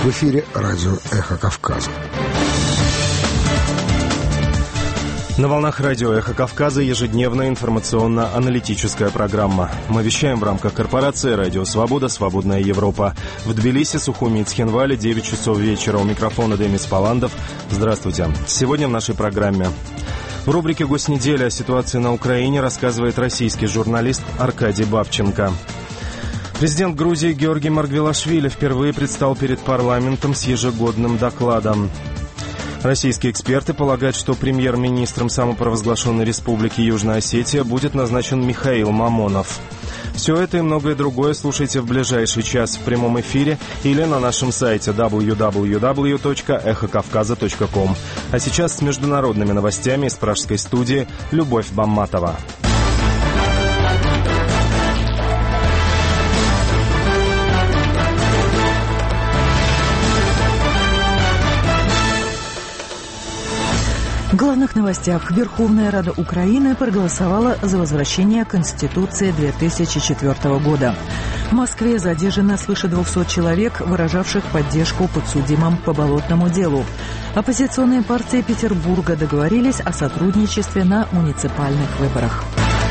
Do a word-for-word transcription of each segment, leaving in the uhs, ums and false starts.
В эфире радио «Эхо Кавказа». На волнах радио «Эхо Кавказа» ежедневная информационно-аналитическая программа. Мы вещаем в рамках корпорации «Радио Свобода. Свободная Европа». В Тбилиси, Сухуми и Цхинвале девять часов вечера. У микрофона Демис Паландов. Здравствуйте. Сегодня в нашей программе. В рубрике «Госнеделя» о ситуации на Украине рассказывает российский журналист Аркадий Бабченко. Президент Грузии Георгий Маргвелашвили впервые предстал перед парламентом с ежегодным докладом. Российские эксперты полагают, что премьер-министром самопровозглашенной республики Южная Осетия будет назначен Михаил Мамонов. Все это и многое другое слушайте в ближайший час в прямом эфире или на нашем сайте дабл ю дабл ю дабл ю точка эхо кавказа точка ком. А сейчас с международными новостями из пражской студии Любовь Бамматова. В главных новостях. Верховная Рада Украины проголосовала за возвращение Конституции две тысячи четвёртого года. В Москве задержано свыше двухсот человек, выражавших поддержку подсудимым по болотному делу. Оппозиционные партии Петербурга договорились о сотрудничестве на муниципальных выборах.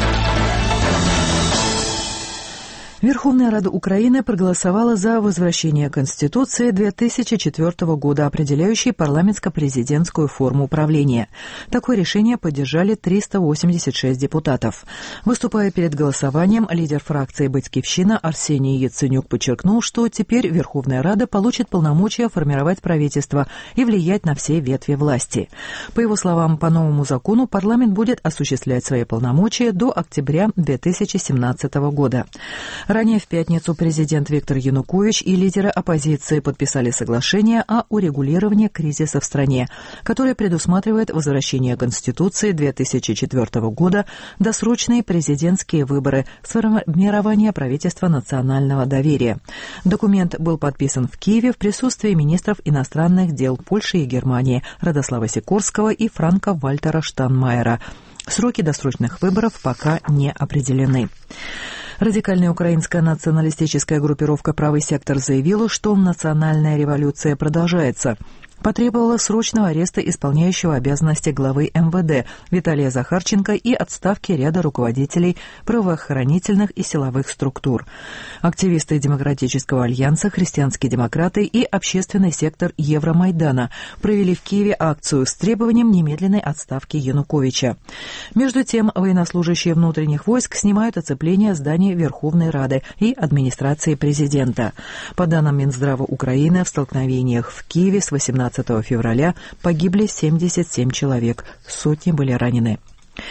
Верховная Рада Украины проголосовала за возвращение Конституции две тысячи четвёртого года, определяющей парламентско-президентскую форму управления. Такое решение поддержали триста восемьдесят шесть депутатов. Выступая перед голосованием, лидер фракции «Батькивщина» Арсений Яценюк подчеркнул, что теперь Верховная Рада получит полномочия формировать правительство и влиять на все ветви власти. По его словам, по новому закону парламент будет осуществлять свои полномочия до октября две тысячи семнадцатого года. Ранее в пятницу президент Виктор Янукович и лидеры оппозиции подписали соглашение о урегулировании кризиса в стране, которое предусматривает возвращение Конституции две тысячи четвёртого года, досрочные президентские выборы, сформирование правительства национального доверия. Документ был подписан в Киеве в присутствии министров иностранных дел Польши и Германии Радослава Сикорского и Франка-Вальтера Штайнмайера. Сроки досрочных выборов пока не определены. Радикальная украинская националистическая группировка «Правый сектор» заявила, что национальная революция продолжается. Потребовала срочного ареста исполняющего обязанности главы эм вэ дэ Виталия Захарченко и отставки ряда руководителей правоохранительных и силовых структур. Активисты Демократического альянса, христианские демократы и общественный сектор Евромайдана провели в Киеве акцию с требованием немедленной отставки Януковича. Между тем, военнослужащие внутренних войск снимают оцепление зданий Верховной Рады и администрации президента. По данным Минздрава Украины, в столкновениях в Киеве с восемнадцатого февраля погибли семьдесят семь человек, сотни были ранены.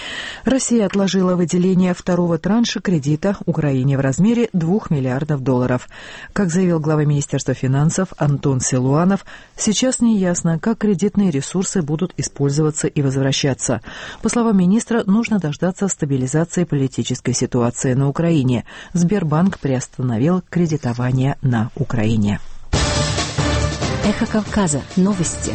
Россия отложила выделение второго транша кредита Украине в размере двух миллиардов долларов. Как заявил глава Министерства финансов Антон Силуанов, сейчас не ясно, как кредитные ресурсы будут использоваться и возвращаться. По словам министра, нужно дождаться стабилизации политической ситуации на Украине. Сбербанк приостановил кредитование на Украине. Эхо Кавказа. Новости.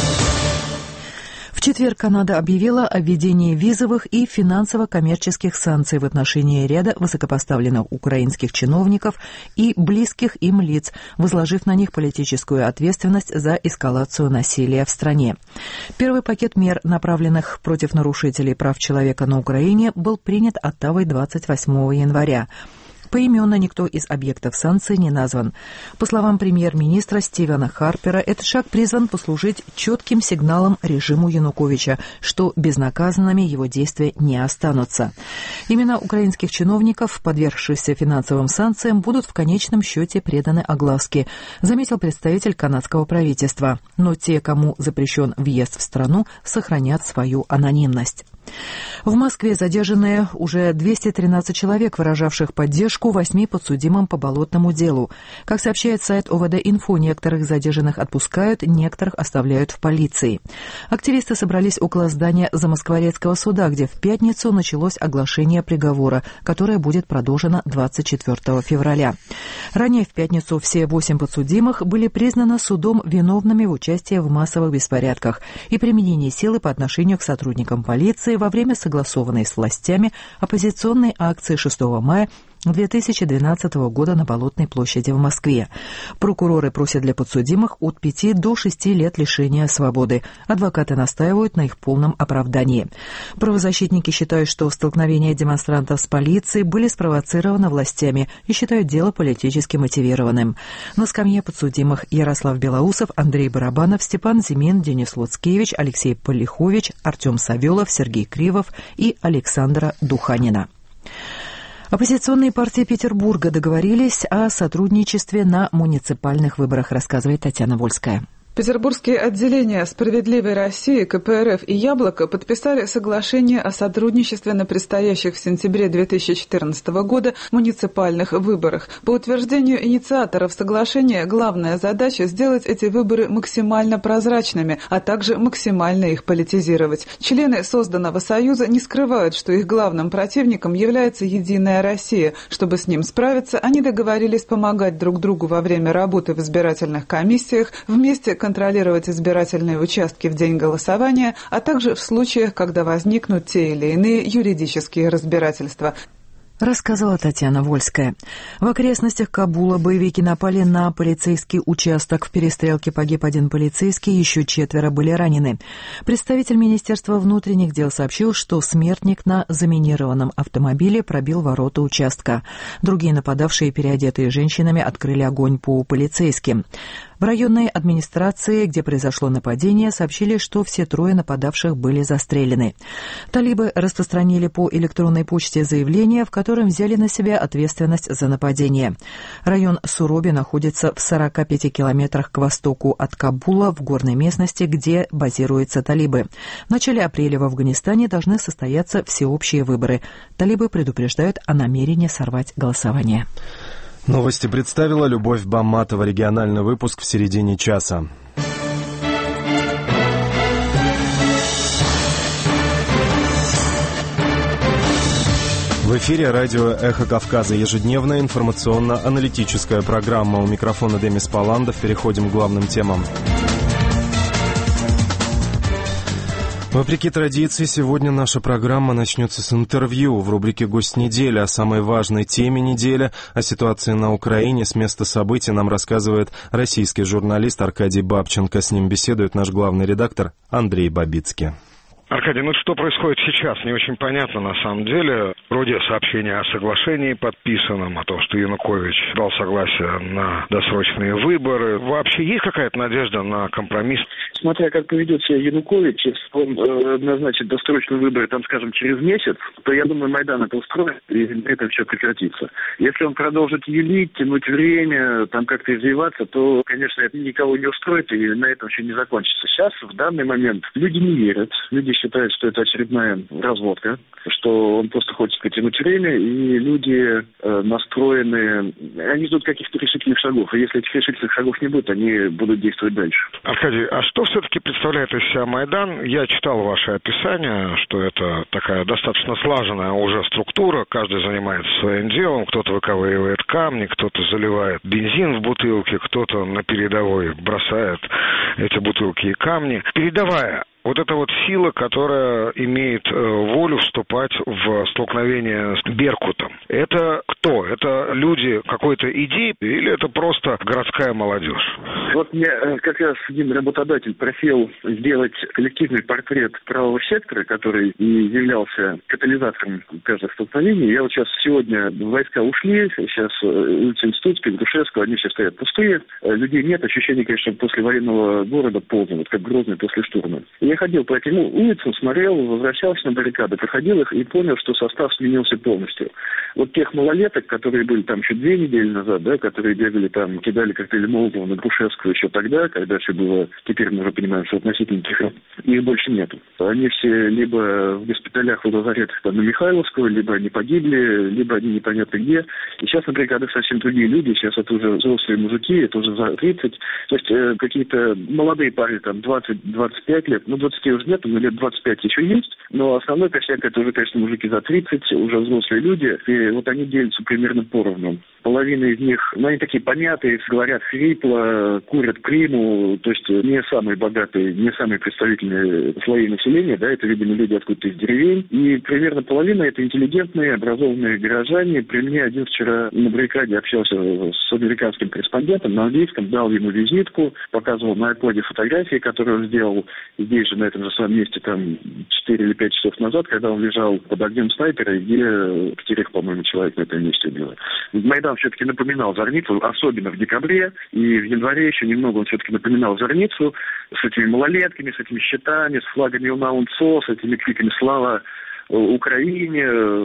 В четверг Канада объявила о введении визовых и финансово-коммерческих санкций в отношении ряда высокопоставленных украинских чиновников и близких им лиц, возложив на них политическую ответственность за эскалацию насилия в стране. Первый пакет мер, направленных против нарушителей прав человека на Украине, был принят Оттавой двадцать восьмого января. Поименно никто из объектов санкций не назван. По словам премьер-министра Стивена Харпера, этот шаг призван послужить четким сигналом режиму Януковича, что безнаказанными его действия не останутся. Имена украинских чиновников, подвергшихся финансовым санкциям, будут в конечном счете преданы огласке, заметил представитель канадского правительства. Но те, кому запрещен въезд в страну, сохранят свою анонимность. В Москве задержаны уже двести тринадцать человек, выражавших поддержку восьми подсудимым по болотному делу. Как сообщает сайт о вэ дэ-инфо, некоторых задержанных отпускают, некоторых оставляют в полиции. Активисты собрались около здания Замоскворецкого суда, где в пятницу началось оглашение приговора, которое будет продолжено двадцать четвёртого февраля. Ранее в пятницу все восемь подсудимых были признаны судом виновными в участии в массовых беспорядках и применении силы по отношению к сотрудникам полиции во время согласованной с властями оппозиционной акции шестого мая две тысячи двенадцатого года на Болотной площади в Москве. Прокуроры просят для подсудимых от пяти до шести лет лишения свободы. Адвокаты настаивают на их полном оправдании. Правозащитники считают, что столкновения демонстрантов с полицией были спровоцированы властями и считают дело политически мотивированным. На скамье подсудимых Ярослав Белоусов, Андрей Барабанов, Степан Зимин, Денис Луцкевич, Алексей Полихович, Артем Савелов, Сергей Кривов и Александра Духанина. Оппозиционные партии Петербурга договорились о сотрудничестве на муниципальных выборах, рассказывает Татьяна Вольская. Петербургские отделения «Справедливой России», ка пэ эр эф и «Яблоко» подписали соглашение о сотрудничестве на предстоящих в сентябре две тысячи четырнадцатого года муниципальных выборах. По утверждению инициаторов соглашения, главная задача – сделать эти выборы максимально прозрачными, а также максимально их политизировать. Члены созданного союза не скрывают, что их главным противником является «Единая Россия». Чтобы с ним справиться, они договорились помогать друг другу во время работы в избирательных комиссиях, вместе контролировать избирательные участки в день голосования, а также в случаях, когда возникнут те или иные юридические разбирательства. Рассказала Татьяна Вольская. В окрестностях Кабула боевики напали на полицейский участок. В перестрелке погиб один полицейский, еще четверо были ранены. Представитель Министерства внутренних дел сообщил, что смертник на заминированном автомобиле пробил ворота участка. Другие нападавшие, переодетые женщинами, открыли огонь по полицейским. В районной администрации, где произошло нападение, сообщили, что все трое нападавших были застрелены. Талибы распространили по электронной почте заявление, в котором взяли на себя ответственность за нападение. Район Суроби находится в сорока пяти километрах к востоку от Кабула, в горной местности, где базируются талибы. В начале апреля в Афганистане должны состояться всеобщие выборы. Талибы предупреждают о намерении сорвать голосование. Новости представила Любовь Бамматова. Региональный выпуск в середине часа. В эфире радио «Эхо Кавказа». Ежедневная информационно-аналитическая программа. У микрофона Демис Паландов. Переходим к главным темам. Вопреки традиции, сегодня наша программа начнется с интервью в рубрике «Гость недели» о самой важной теме недели, о ситуации на Украине. С места событий нам рассказывает российский журналист Аркадий Бабченко. С ним беседует наш главный редактор Андрей Бабицкий. Аркадий, ну что происходит сейчас, не очень понятно на самом деле. Вроде сообщения о соглашении подписанном, о том, что Янукович дал согласие на досрочные выборы. Вообще есть какая-то надежда на компромисс? Смотря как поведет себя Янукович, если он э, назначит досрочные выборы, там, скажем, через месяц, то, я думаю, Майдан это устроит, и это все прекратится. Если он продолжит юлить, тянуть время, там как-то извиваться, то, конечно, это никого не устроит, и на этом все не закончится. Сейчас, в данный момент, люди не верят, люди считают, что это очередная разводка, что он просто хочет потянуть время, и люди э, настроены, они ждут каких-то решительных шагов, и если этих решительных шагов не будет, они будут действовать дальше. Аркадий, а что все-таки представляет из себя Майдан? Я читал ваше описание, что это такая достаточно слаженная уже структура, каждый занимается своим делом, кто-то выковыривает камни, кто-то заливает бензин в бутылки, кто-то на передовой бросает эти бутылки и камни. Передовая вот эта вот сила, которая имеет э, волю вступать в столкновение с Беркутом. Это кто? Это люди какой-то идеи или это просто городская молодежь? Вот мне э, как раз один работодатель просил сделать коллективный портрет правого сектора, который и являлся катализатором каждого столкновения. Я вот сейчас сегодня войска ушли, сейчас улица Институтская, Грушевского, они все стоят пустые. Э, людей нет, ощущение, конечно, после военного города полно, вот как Грозный после штурма. Я ходил по этим улицам, смотрел, возвращался на баррикады, проходил их и понял, что состав сменился полностью. Вот тех малолеток, которые были там еще две недели назад, да, которые бегали там, кидали коктейли Молотова на Грушевского еще тогда, когда все было, теперь мы уже понимаем, что относительно тихо, их больше нету. Они все либо в госпиталях, в лазаретах там, на Михайловского, либо они погибли, либо они непонятно где. И сейчас на баррикадах совсем другие люди, сейчас это уже взрослые мужики, это уже за тридцать. То есть э, какие-то молодые парни, там, двадцать-двадцать пять лет, ну, двадцати уже нет, но лет двадцать пять еще есть, но основной косяк это уже, конечно, мужики за тридцать, уже взрослые люди, и вот они делятся примерно поровну. половина из них, ну, они такие помятые, говорят хрипло, курят приму, то есть не самые богатые, не самые представительные слои населения, да, это, видимо, люди откуда-то из деревень, и примерно половина это интеллигентные, образованные горожане. При мне один вчера на баррикаде общался с американским корреспондентом на английском, дал ему визитку, показывал на айподе фотографии, которые он сделал здесь же, на этом же самом месте, там, четыре или пять часов назад, когда он лежал под огнем снайпера, где пятерых, по-моему, человек на этом месте убило. Майдан все-таки напоминал Зорницу, особенно в декабре, и в январе еще немного он все-таки напоминал Зорницу с этими малолетками, с этими щитами, с флагами УНАУНЦО, с этими криками «Слава Украине»,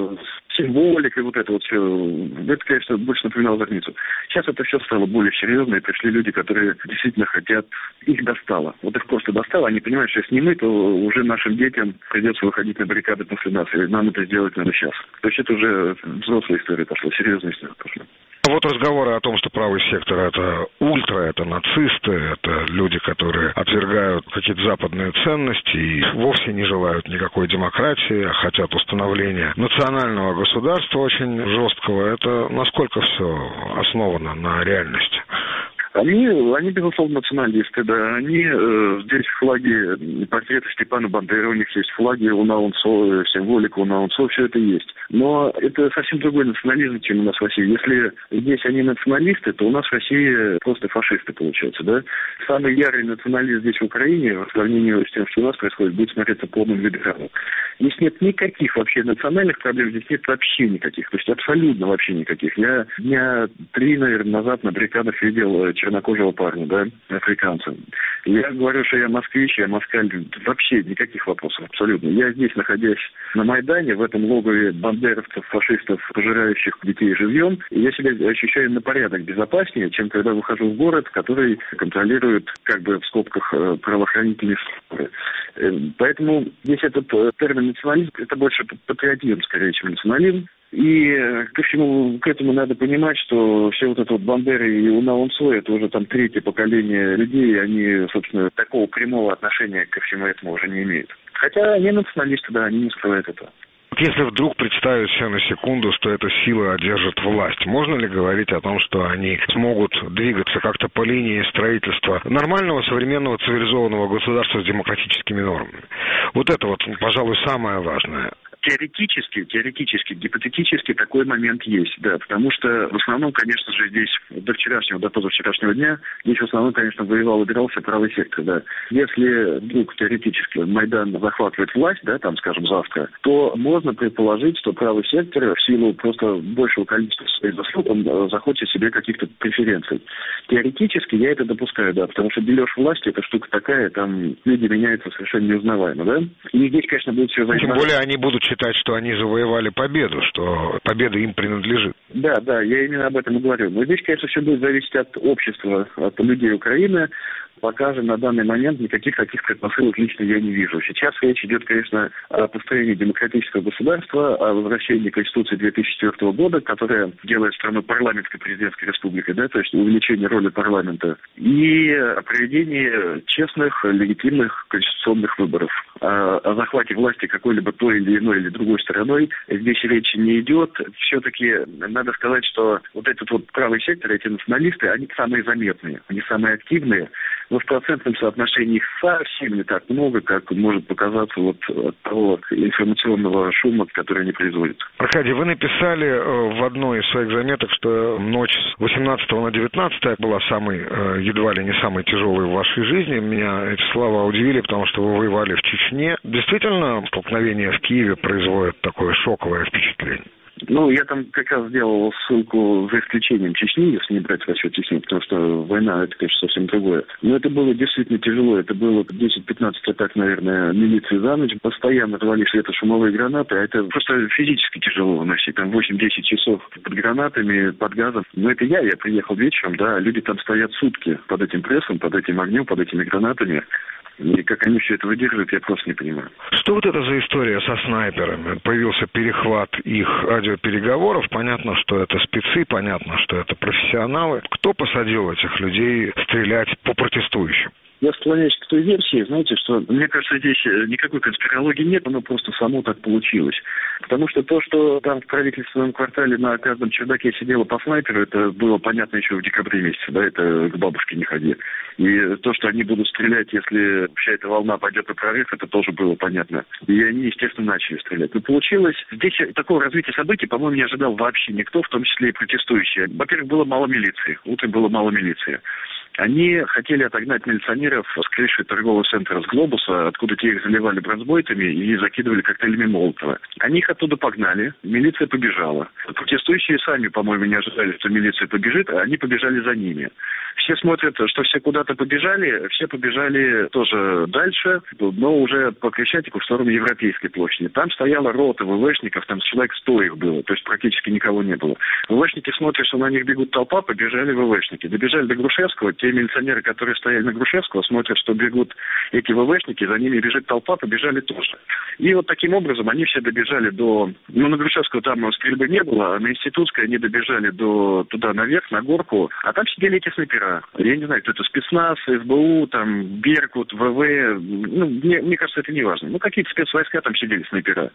с символикой, вот это вот все. Это, конечно, больше напоминало Зорницу. Сейчас это все стало более серьезно, и пришли люди, которые действительно хотят, их достало. Вот их просто достало, они понимают, что если не мы, то уже нашим детям придется выходить на баррикады после нас, и нам это сделать надо сейчас. То есть это уже взрослая история пошла, серьезная история пошла. Вот разговоры о том, что правый сектор – это ультра, это нацисты, это люди, которые отвергают какие-то западные ценности и вовсе не желают никакой демократии, а хотят установления национального государства очень жесткого. Это насколько все основано на реальности? Они, они, безусловно, националисты, да. Они, э, здесь флаги, портреты Степана Бандеры, у них есть флаги УНАУНЦО, символика УНАУНЦО, все это есть. Но это совсем другой национализм, чем у нас в России. Если здесь они националисты, то у нас в России просто фашисты, получается, да. Самый ярый националист здесь в Украине, в сравнении с тем, что у нас происходит, будет смотреться полным либералом. Здесь нет никаких вообще национальных проблем, здесь нет вообще никаких, то есть абсолютно вообще никаких. Я дня три, наверное, назад на баррикадах видел чернокожего парня, да, африканца. Я говорю, что я москвич, я москаль, вообще никаких вопросов, абсолютно. Я здесь, находясь на Майдане, в этом логове бандеровцев, фашистов, пожирающих детей живьем, я себя ощущаю на порядок безопаснее, чем когда выхожу в город, который контролирует, как бы в скобках, правоохранительные структуры. Поэтому здесь этот термин национализм, это больше патриотизм, скорее, чем национализм. И ко всему к этому надо понимать, что все вот это вот Бандеры и УНАУНЦО, это уже там третье поколение людей, они, собственно, такого прямого отношения ко всему этому уже не имеют. Хотя они националисты, да, они не скрывают этого. Если вдруг представить себе на секунду, что эта сила одержит власть, можно ли говорить о том, что они смогут двигаться как-то по линии строительства нормального, современного, цивилизованного государства с демократическими нормами? Вот это вот, пожалуй, самое важное. Теоретически, теоретически, гипотетически такой момент есть, да, потому что в основном, конечно же, здесь до вчерашнего, до позавчерашнего дня, здесь в основном, конечно, воевал и дрался правый сектор, да. Если вдруг теоретически Майдан захватывает власть, да, там, скажем, завтра, то можно предположить, что правый сектор в силу просто большего количества своих заслуг, он захочет себе каких-то преференций. Теоретически я это допускаю, да, потому что дележ власти, это штука такая, там люди меняются совершенно неузнаваемо, да. И здесь, конечно, будет все зависеть. Тем более они будут считать, что они завоевали победу, что победа им принадлежит. Да, да, я именно об этом и говорю. Но здесь, конечно, все будет зависеть от общества, от людей Украины. Пока же на данный момент никаких таких предпосылок лично я не вижу. Сейчас речь идет, конечно, о построении демократического государства, о возвращении Конституции две тысячи четвёртого года, которая делает страну парламентской президентской республикой, да, то есть увеличение роли парламента, и о проведении честных, легитимных конституционных выборов. О, о захвате власти какой-либо той или иной или другой стороной здесь речи не идет. Все-таки надо сказать, что вот этот вот правый сектор, эти националисты, они самые заметные, они самые активные. Но в процентном соотношении их совсем не так много, как может показаться вот от того информационного шума, который они производят. Аркадий, вы написали в одной из своих заметок, что ночь с восемнадцатого на девятнадцатое была самой, едва ли не самой тяжелой в вашей жизни. Меня эти слова удивили, потому что вы воевали в Чечне. Действительно, столкновение в Киеве производит такое шоковое впечатление? Ну, я там как раз сделал ссылку за исключением Чечни, если не брать в расчет Чечни, потому что война, это, конечно, совсем другое. Но это было действительно тяжело. Это было десять-пятнадцать атак, наверное, милиции за ночь. Постоянно рвали светошумовые гранаты, а это просто физически тяжело выносить. Там восемь-десять часов под гранатами, под газом. Но это я, я приехал вечером, да, люди там стоят сутки под этим прессом, под этим огнем, под этими гранатами. И как они все это выдерживают, я просто не понимаю. Что вот это за история со снайперами? Появился перехват их радиопереговоров. Понятно, что это спецы, понятно, что это профессионалы. Кто посадил этих людей стрелять по протестующим? Я склоняюсь к той версии, знаете, что, мне кажется, здесь никакой конспирологии нет, оно просто само так получилось. Потому что то, что там в правительственном квартале на каждом чердаке сидело по снайперу, это было понятно еще в декабре месяце, да, это к бабушке не ходи. И то, что они будут стрелять, если вся эта волна пойдет на прорыв, это тоже было понятно. И они, естественно, начали стрелять. Но получилось, здесь такого развития событий, по-моему, не ожидал вообще никто, в том числе и протестующие. Во-первых, было мало милиции, утром было мало милиции. Они хотели отогнать милиционеров с крыши торгового центра с «Глобуса», откуда те их заливали бронзбойтами и закидывали коктейлями Молотова. Они их оттуда погнали, милиция побежала. Протестующие сами, по-моему, не ожидали, что милиция побежит, а они побежали за ними. Все смотрят, что все куда-то побежали, все побежали тоже дальше, но уже по Крещатику в сторону Европейской площади. Там стояла рота ВВшников, там человек сто их было, то есть практически никого не было. ВВшники смотрят, что на них бегут толпа, побежали ВВшники. Добежали до Грушевского, те милиционеры, которые стояли на Грушевского, смотрят, что бегут эти ВВшники, за ними бежит толпа, побежали тоже. И вот таким образом они все добежали до... Ну, на Грушевского там стрельбы не было, а на Институтской они добежали до туда наверх, на горку, а там сидели эти снайпера. Я не знаю, кто это, спецназ, СБУ, там, Беркут, ВВ, ну, мне, мне кажется, это не важно. Ну, какие-то спецвойска там сидели, снайпера.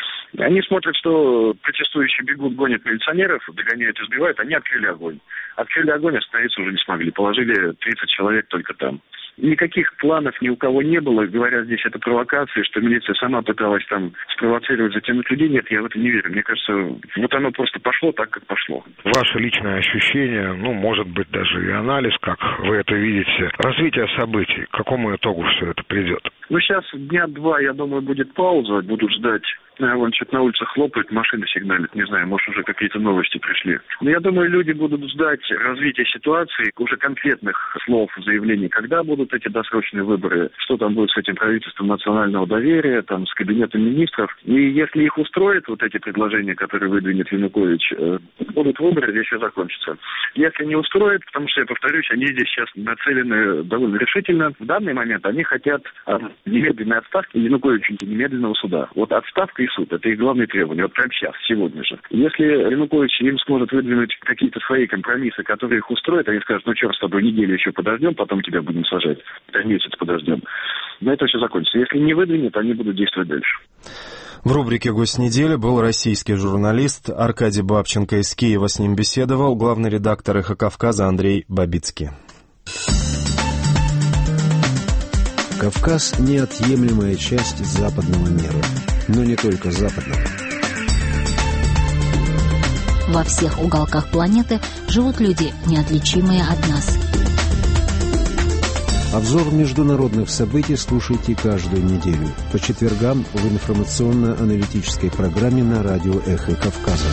Они смотрят, что протестующие бегут, гонят милиционеров, догоняют и сбивают, они открыли огонь. Открыли огонь, остановиться уже не смогли, положили тридцать человек только там. Никаких планов ни у кого не было, говорят, здесь это провокация, что милиция сама пыталась там спровоцировать, затянуть людей. Нет, я в это не верю. Мне кажется, вот оно просто пошло так, как пошло. Ваше личное ощущение, ну, может быть, даже и анализ, как вы это видите, развитие событий, к какому итогу все это придет? Ну, сейчас дня два, я думаю, будет пауза, будут ждать. Вон что-то на улице хлопает, машины сигналят, не знаю, может, уже какие-то новости пришли. Но я думаю, люди будут ждать развития ситуации, уже конкретных слов, заявлений, когда будут эти досрочные выборы, что там будет с этим правительством национального доверия, там, с кабинетом министров. И если их устроят вот эти предложения, которые выдвинет Янукович, будут выборы, здесь все закончится. Если не устроят, потому что, я повторюсь, они здесь сейчас нацелены довольно решительно. В данный момент они хотят немедленной отставки Януковича, немедленного суда. Вот отставка и суд. Это их главные требования. Вот прямо сейчас, сегодня же. Если Янукович им сможет выдвинуть какие-то свои компромиссы, которые их устроят, они скажут, ну, черт с тобой, неделю еще подождем, потом тебя будем сажать. Месяц подождем. На это все закончится. Если не выдвинет, они будут действовать дальше. В рубрике «Гость недели» был российский журналист Аркадий Бабченко из Киева. С ним беседовал главный редактор «Эхо Кавказа» Андрей Бабицкий. Кавказ – неотъемлемая часть западного мира. Но не только западного. Во всех уголках планеты живут люди, неотличимые от нас. Обзор международных событий слушайте каждую неделю по четвергам в информационно-аналитической программе на радио «Эхо Кавказа».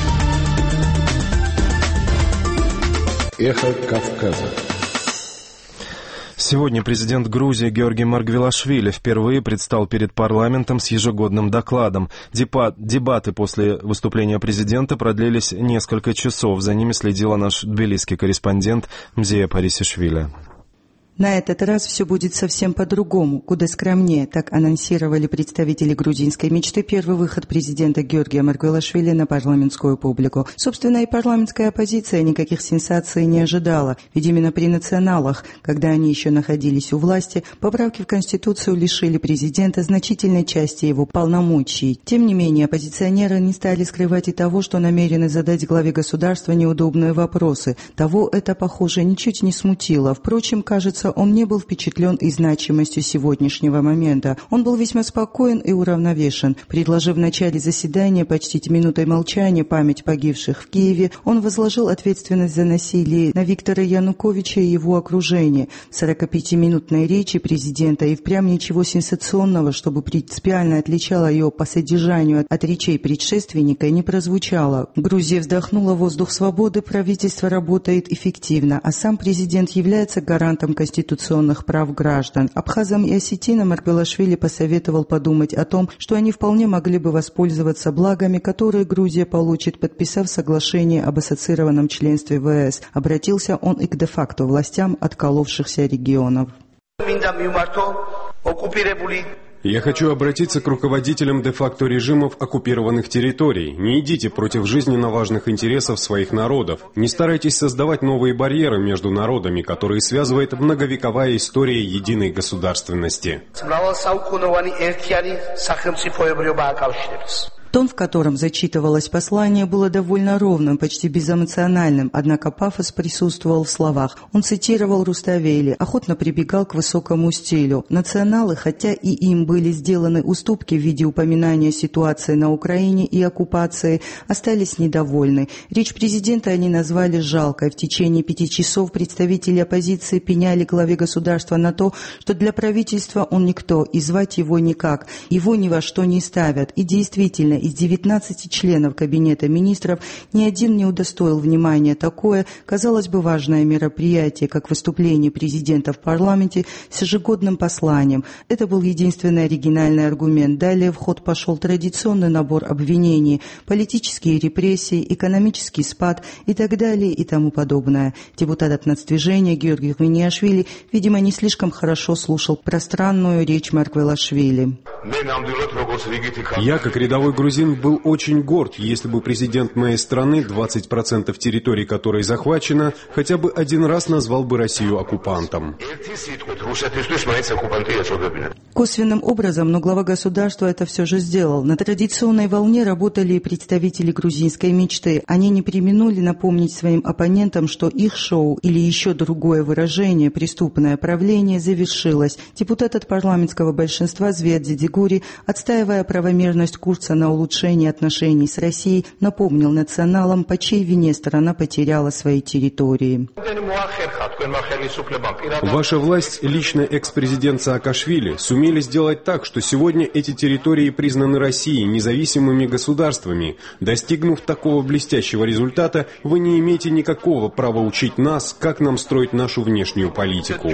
«Эхо Кавказа». Сегодня президент Грузии Георгий Маргвелашвили впервые предстал перед парламентом с ежегодным докладом. Дебаты после выступления президента продлились несколько часов. За ними следила наш тбилисский корреспондент Мзея Парисишвили. На этот раз все будет совсем по-другому, куда скромнее, так анонсировали представители грузинской мечты первый выход президента Георгия Маргвелашвили на парламентскую публику. Собственно, и парламентская оппозиция никаких сенсаций не ожидала, ведь именно при националах, когда они еще находились у власти, поправки в Конституцию лишили президента значительной части его полномочий. Тем не менее, оппозиционеры не стали скрывать и того, что намерены задать главе государства неудобные вопросы. Того это, похоже, ничуть не смутило. Впрочем, кажется, он не был впечатлен и значимостью сегодняшнего момента. Он был весьма спокоен и уравновешен. Предложив в начале заседания почтить минутой молчания память погибших в Киеве, он возложил ответственность за насилие на Виктора Януковича и его окружение. В сорокапятиминутной речи президента и впрямь ничего сенсационного, чтобы принципиально отличало ее по содержанию от речей предшественника, не прозвучало. Грузия вздохнула воздух свободы, правительство работает эффективно, а сам президент является гарантом конституции. конституционных прав граждан. Абхазам и осетинам Маргвелашвили посоветовал подумать о том, что они вполне могли бы воспользоваться благами, которые Грузия получит, подписав соглашение об ассоциированном членстве в ЕС. Обратился он и к де-факто властям отколовшихся регионов. Я хочу обратиться к руководителям де-факто режимов оккупированных территорий. Не идите против жизненно важных интересов своих народов. Не старайтесь создавать новые барьеры между народами, которые связывает многовековая история единой государственности. Тон, в котором зачитывалось послание, было довольно ровным, почти безэмоциональным, однако пафос присутствовал в словах. Он цитировал Руставели, охотно прибегал к высокому стилю. Националы, хотя и им были сделаны уступки в виде упоминания ситуации на Украине и оккупации, остались недовольны. Речь президента они назвали жалкой. В течение пяти часов представители оппозиции пеняли главе государства на то, что для правительства он никто, и звать его никак. Его ни во что не ставят. И действительно, из девятнадцати членов Кабинета министров ни один не удостоил внимания такое, казалось бы, важное мероприятие, как выступление президента в парламенте с ежегодным посланием. Это был единственный оригинальный аргумент. Далее в ход пошел традиционный набор обвинений, политические репрессии, экономический спад и так далее и тому подобное. Депутат от нацдвижения Георгий Хвиниашвили, видимо, не слишком хорошо слушал пространную речь Маргвелашвили. Я, как рядовой грузин, был очень горд, если бы президент моей страны, двадцать процентов территории которой захвачено, хотя бы один раз назвал бы Россию оккупантом. Косвенным образом, но глава государства это все же сделал. На традиционной волне работали и представители грузинской мечты. Они не преминули напомнить своим оппонентам, что их шоу или еще другое выражение «преступное правление» завершилось. Депутат от парламентского большинства Зведзи Дигури, отстаивая правомерность курса на улучшение отношений с Россией, напомнил националам, по чьей вине страна потеряла свои территории. Ваша власть, лично экс-президент Саакашвили, сумели сделать так, что сегодня эти территории признаны Россией независимыми государствами. Достигнув такого блестящего результата, вы не имеете никакого права учить нас, как нам строить нашу внешнюю политику.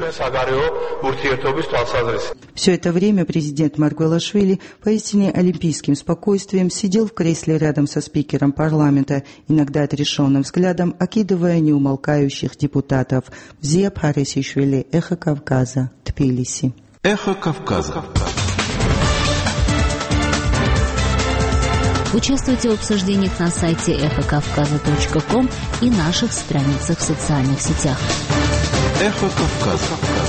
Все это время президент Маргвелашвили поистине олимпийским спокойствием сидел в кресле рядом со спикером парламента, иногда отрешенным взглядом окидывая неумолкающих депутатов. Взия Парисишвили, Эхо Кавказа, Тбилиси. Эхо Кавказа. Участвуйте в обсуждениях на сайте эхо кавказа точка ком и наших страницах в социальных сетях. Эхо Кавказа.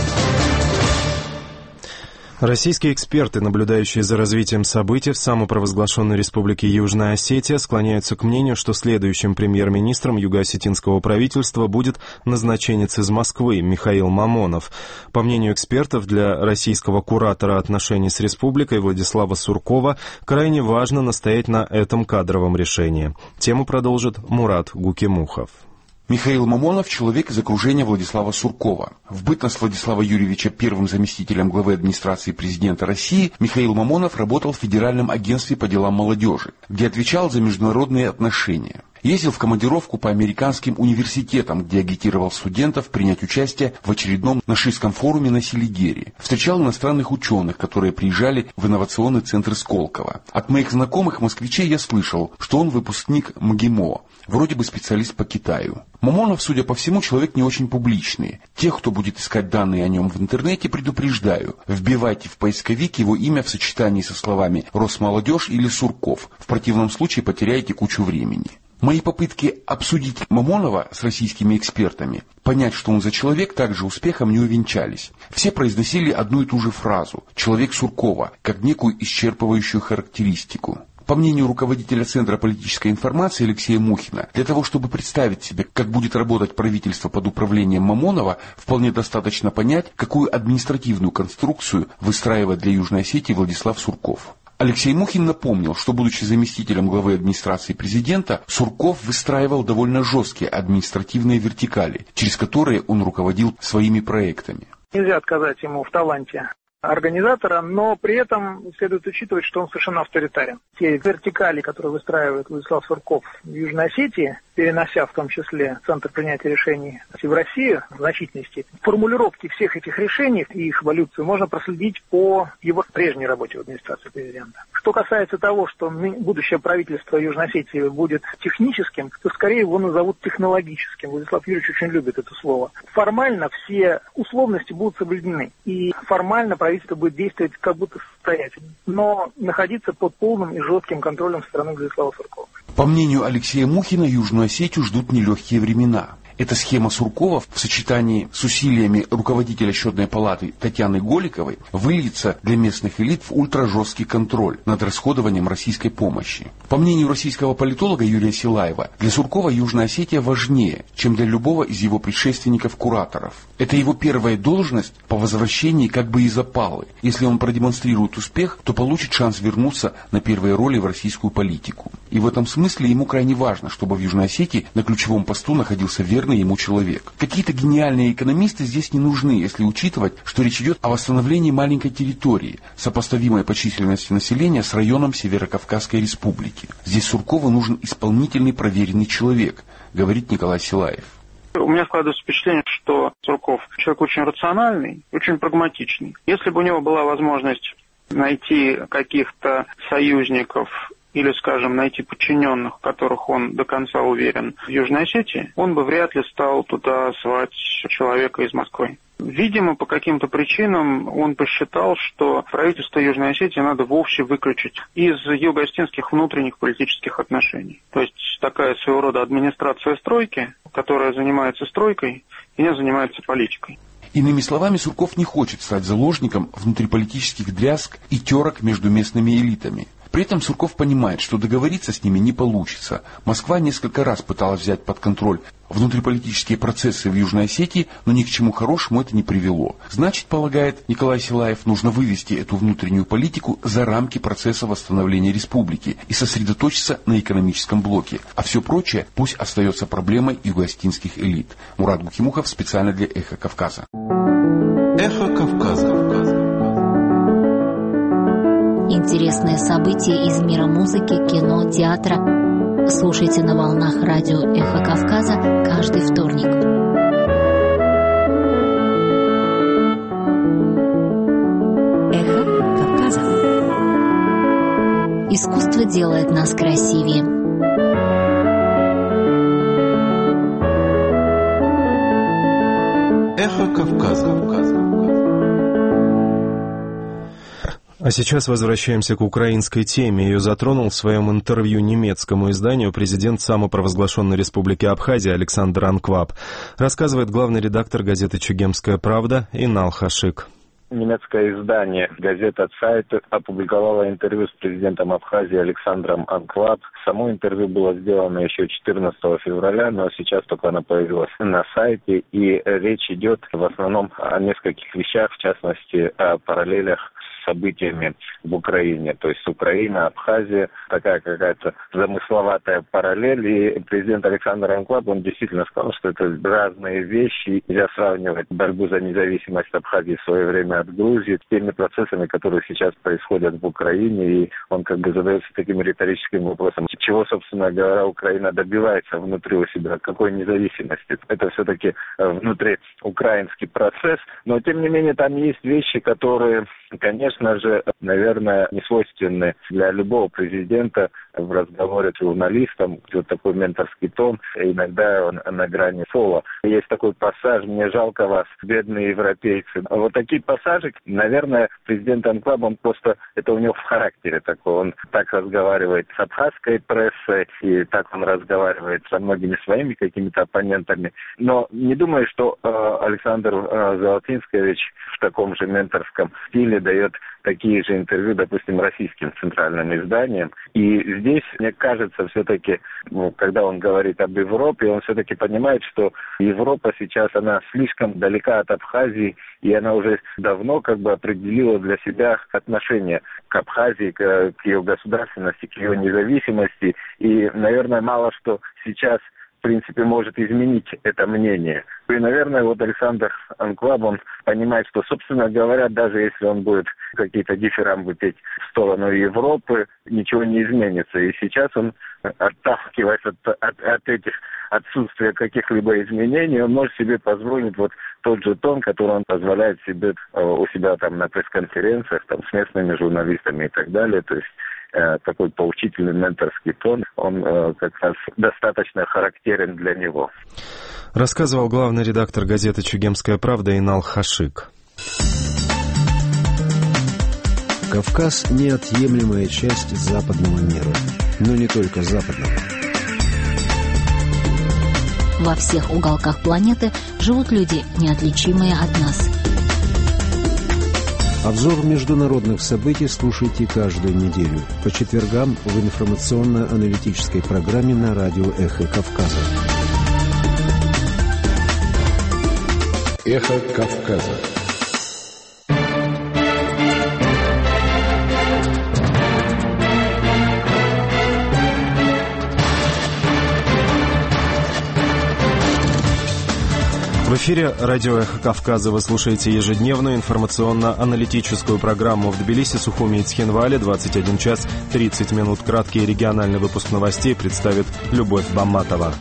Российские эксперты, наблюдающие за развитием событий в самопровозглашенной республике Южная Осетия, склоняются к мнению, что следующим премьер-министром юго-осетинского правительства будет назначенец из Москвы Михаил Мамонов. По мнению экспертов, для российского куратора отношений с республикой Владислава Суркова крайне важно настоять на этом кадровом решении. Тему продолжит Мурат Гукимухов. Михаил Мамонов – человек из окружения Владислава Суркова. В бытность Владислава Юрьевича первым заместителем главы администрации президента России Михаил Мамонов работал в Федеральном агентстве по делам молодежи, где отвечал за международные отношения. Ездил в командировку по американским университетам, где агитировал студентов принять участие в очередном нашистском форуме на Селигере. Встречал иностранных ученых, которые приезжали в инновационный центр Сколково. От моих знакомых москвичей я слышал, что он выпускник МГИМО, вроде бы специалист по Китаю. Мамонов, судя по всему, человек не очень публичный. Тех, кто будет искать данные о нем в интернете, предупреждаю. Вбивайте в поисковик его имя в сочетании со словами «Росмолодежь» или «Сурков». В противном случае потеряете кучу времени. Мои попытки обсудить Мамонова с российскими экспертами, понять, что он за человек, также успехом не увенчались. Все произносили одну и ту же фразу «человек Суркова», как некую исчерпывающую характеристику. По мнению руководителя Центра политической информации Алексея Мухина, для того, чтобы представить себе, как будет работать правительство под управлением Мамонова, вполне достаточно понять, какую административную конструкцию выстраивает для Южной Осетии Владислав Сурков. Алексей Мухин напомнил, что, будучи заместителем главы администрации президента, Сурков выстраивал довольно жесткие административные вертикали, через которые он руководил своими проектами. Нельзя отказать ему в таланте организатора, но при этом следует учитывать, что он совершенно авторитарен. Те вертикали, которые выстраивает Владислав Сурков в Южной Осетии, перенося в том числе центр принятия решений в Россию в значительной степени. Формулировки всех этих решений и их эволюцию можно проследить по его прежней работе в администрации президента. Что касается того, что будущее правительство Южной Осетии будет техническим, то скорее его назовут технологическим. Владислав Юрьевич очень любит это слово. Формально все условности будут соблюдены, и формально правительство будет действовать как будто самостоятельно, но находиться под полным и жестким контролем со стороны Владислава Суркова. По мнению Алексея Мухина, Южную Осетию ждут нелегкие времена. Эта схема Суркова в сочетании с усилиями руководителя счетной палаты Татьяны Голиковой выльется для местных элит в ультражесткий контроль над расходованием российской помощи. По мнению российского политолога Юрия Силаева, для Суркова Южная Осетия важнее, чем для любого из его предшественников-кураторов. Это его первая должность по возвращении как бы из опалы. Если он продемонстрирует успех, то получит шанс вернуться на первые роли в российскую политику. И в этом смысле ему крайне важно, чтобы в Южной Осетии на ключевом посту находился верный ему человек. Какие-то гениальные экономисты здесь не нужны, если учитывать, что речь идет о восстановлении маленькой территории, сопоставимой по численности населения с районом Северо-Кавказской республики. Здесь Суркову нужен исполнительный, проверенный человек, говорит Николай Силаев. У меня складывается впечатление, что Сурков человек очень рациональный, очень прагматичный. Если бы у него была возможность найти каких-то союзников или, скажем, найти подчиненных, в которых он до конца уверен в Южной Осетии, он бы вряд ли стал туда звать человека из Москвы. Видимо, по каким-то причинам он посчитал, что правительство Южной Осетии надо вовсе выключить из юго-осетинских внутренних политических отношений. То есть такая своего рода администрация стройки, которая занимается стройкой и не занимается политикой. Иными словами, Сурков не хочет стать заложником внутриполитических дрязг и терок между местными элитами. При этом Сурков понимает, что договориться с ними не получится. Москва несколько раз пыталась взять под контроль внутриполитические процессы в Южной Осетии, но ни к чему хорошему это не привело. Значит, полагает Николай Силаев, нужно вывести эту внутреннюю политику за рамки процесса восстановления республики и сосредоточиться на экономическом блоке. А все прочее пусть остается проблемой юго-осетинских элит. Мурат Гукимухов специально для «Эхо Кавказа». «Эхо Кавказа». Интересные события из мира музыки, кино, театра. Слушайте на волнах радио «Эхо Кавказа» каждый вторник. «Эхо Кавказа». Искусство делает нас красивее. «Эхо Кавказа». А сейчас возвращаемся к украинской теме. Ее затронул в своем интервью немецкому изданию президент самопровозглашенной республики Абхазия Александр Анкваб. Рассказывает главный редактор газеты «Чегемская правда» Инал Хашик. Немецкое издание газета «Цайт» опубликовало интервью с президентом Абхазии Александром Анкваб. Само интервью было сделано еще четырнадцатого февраля, но сейчас только оно появилось на сайте. И речь идет в основном о нескольких вещах, в частности, о параллелях с событиями в Украине. То есть Украина, Абхазия, такая какая-то замысловатая параллель. И президент Александр Анкваб, он действительно сказал, что это разные вещи. Нельзя сравнивать борьбу за независимость Абхазии в свое время от Грузии с теми процессами, которые сейчас происходят в Украине. И он как бы задается таким риторическим вопросом, чего, собственно говоря, Украина добивается внутри у себя, какой независимости. Это все-таки внутриукраинский процесс. Но, тем не менее, там есть вещи, которые, конечно же, наверное, не свойственны для любого президента в разговоре с журналистом. Вот такой менторский тон, иногда он на грани фола. Есть такой пассаж: «Мне жалко вас, бедные европейцы». Вот такие пассажи, наверное, президент Анкваб, он просто, это у него в характере такой. Он так разговаривает с абхазской прессой, и так он разговаривает со многими своими какими-то оппонентами. Но не думаю, что э, Александр э, Золотинскевич в таком же менторском стиле дает такие же интервью, допустим, российским центральным изданиям. И здесь, мне кажется, все-таки, ну, когда он говорит об Европе, он все-таки понимает, что Европа сейчас, она слишком далека от Абхазии, и она уже давно как бы определила для себя отношение к Абхазии, к, к ее государственности, к ее независимости. И, наверное, мало что сейчас в принципе, может изменить это мнение. И, наверное, вот Александр Анкваб, он понимает, что, собственно говоря, даже если он будет какие-то дифирамбы петь в сторону Европы, ничего не изменится. И сейчас он отталкиваясь от, от, от этих отсутствия каких-либо изменений, он может себе позволить вот тот же тон, который он позволяет себе у себя там на пресс-конференциях, там с местными журналистами и так далее. То есть э, такой поучительный менторский тон, он э, как раз достаточно характерен для него. Рассказывал главный редактор газеты «Чегемская правда» Инал Хашик. Кавказ – неотъемлемая часть западного мира, но не только западного. Во всех уголках планеты живут люди, неотличимые от нас. Обзор международных событий слушайте каждую неделю по четвергам в информационно-аналитической программе на радио «Эхо Кавказа». «Эхо Кавказа». В эфире радио «Эхо Кавказа» вы слушаете ежедневную информационно-аналитическую программу. В Тбилиси, Сухуми и Цхинвале двадцать один час тридцать минут. Краткий региональный выпуск новостей представит Любовь Бамматова.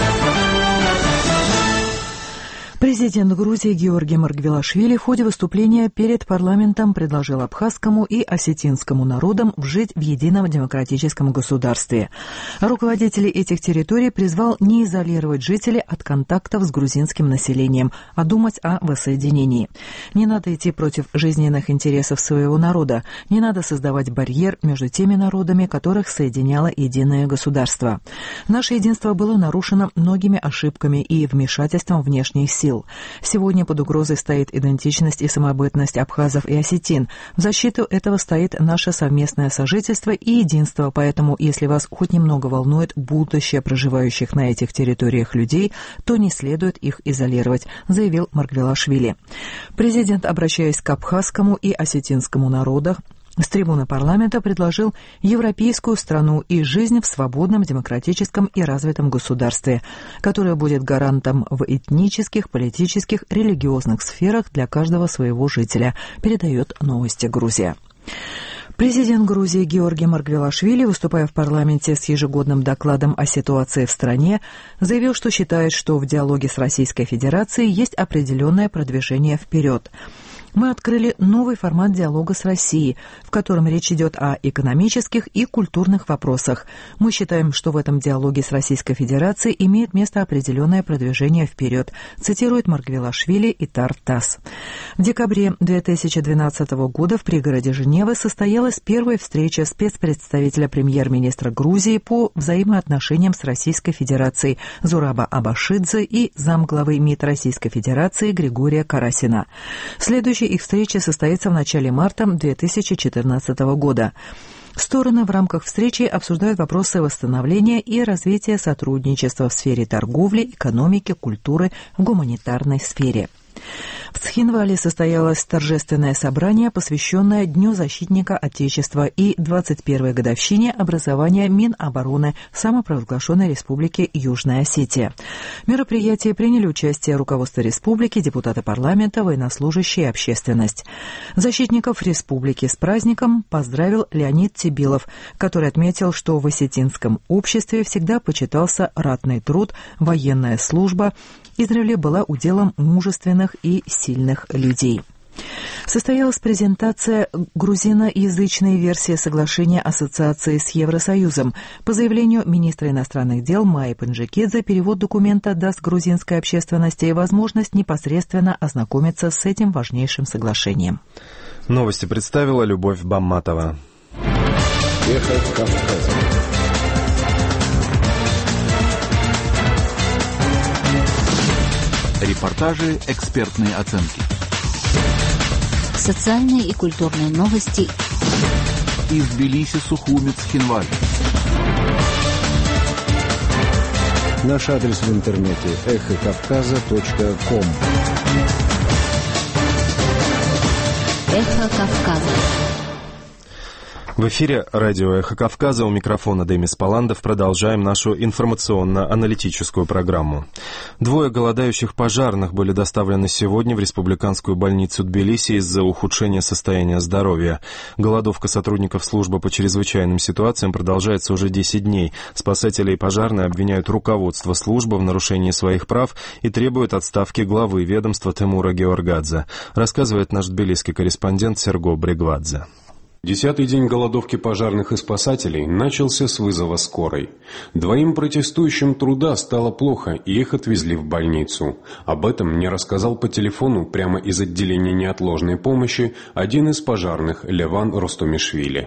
Президент Грузии Георгий Маргвелашвили в ходе выступления перед парламентом предложил абхазскому и осетинскому народам жить в едином демократическом государстве. Руководителей этих территорий призвал не изолировать жителей от контактов с грузинским населением, а думать о воссоединении. Не надо идти против жизненных интересов своего народа, не надо создавать барьер между теми народами, которых соединяло единое государство. Наше единство было нарушено многими ошибками и вмешательством внешних сил. Сегодня под угрозой стоит идентичность и самобытность абхазов и осетин. В защиту этого стоит наше совместное сожительство и единство, поэтому, если вас хоть немного волнует будущее проживающих на этих территориях людей, то не следует их изолировать, заявил Маргвелашвили. Президент, обращаясь к абхазскому и осетинскому народам, с трибуны парламента предложил европейскую страну и жизнь в свободном, демократическом и развитом государстве, которое будет гарантом в этнических, политических, религиозных сферах для каждого своего жителя, передает «Новости Грузия». Президент Грузии Георгий Маргвелашвили, выступая в парламенте с ежегодным докладом о ситуации в стране, заявил, что считает, что в диалоге с Российской Федерацией есть определенное продвижение вперед. Мы открыли новый формат диалога с Россией, в котором речь идет о экономических и культурных вопросах. Мы считаем, что в этом диалоге с Российской Федерацией имеет место определенное продвижение вперед, цитирует Маргвелашвили и ТАСС. В декабре две тысячи двенадцатого года в пригороде Женевы состоялась первая встреча спецпредставителя премьер-министра Грузии по взаимоотношениям с Российской Федерацией Зураба Абашидзе и замглавы МИД Российской Федерации Григория Карасина. Следующая их встреча состоится в начале марта две тысячи четырнадцатого года. Стороны в рамках встречи обсуждают вопросы восстановления и развития сотрудничества в сфере торговли, экономики, культуры, в гуманитарной сфере. В Цхинвале состоялось торжественное собрание, посвященное Дню защитника Отечества и двадцать первой годовщине образования Минобороны самопровозглашенной Республики Южная Осетия. В мероприятии приняли участие руководство республики, депутаты парламента, военнослужащие и общественность. Защитников республики с праздником поздравил Леонид Тибилов, который отметил, что в осетинском обществе всегда почитался ратный труд, военная служба, издревле была уделом мужественных и сильных людей. Состоялась презентация грузиноязычной версии соглашения ассоциации с Евросоюзом. По заявлению министра иностранных дел Майи Панджикидзе, перевод документа даст грузинской общественности возможность непосредственно ознакомиться с этим важнейшим соглашением. Новости представила Любовь Бамматова. Эхо Кавказа. Репортажи, экспертные оценки. Социальные и культурные новости. Из Тбилиси, Сухуми, Цхинвале. Наш адрес в интернете эхо кавказа точка ком. Эхо Кавказа. В эфире радио «Эхо Кавказа», у микрофона Демис Паландов. Продолжаем нашу информационно-аналитическую программу. Двое голодающих пожарных были доставлены сегодня в республиканскую больницу Тбилиси из-за ухудшения состояния здоровья. Голодовка сотрудников службы по чрезвычайным ситуациям продолжается уже десять дней. Спасатели и пожарные обвиняют руководство службы в нарушении своих прав и требуют отставки главы ведомства Тимура Георгадзе, рассказывает наш тбилисский корреспондент Серго Бригвадзе. Десятый день голодовки пожарных и спасателей начался с вызова скорой. Двоим протестующим труда стало плохо, и их отвезли в больницу. Об этом мне рассказал по телефону прямо из отделения неотложной помощи один из пожарных, Леван Ростомишвили.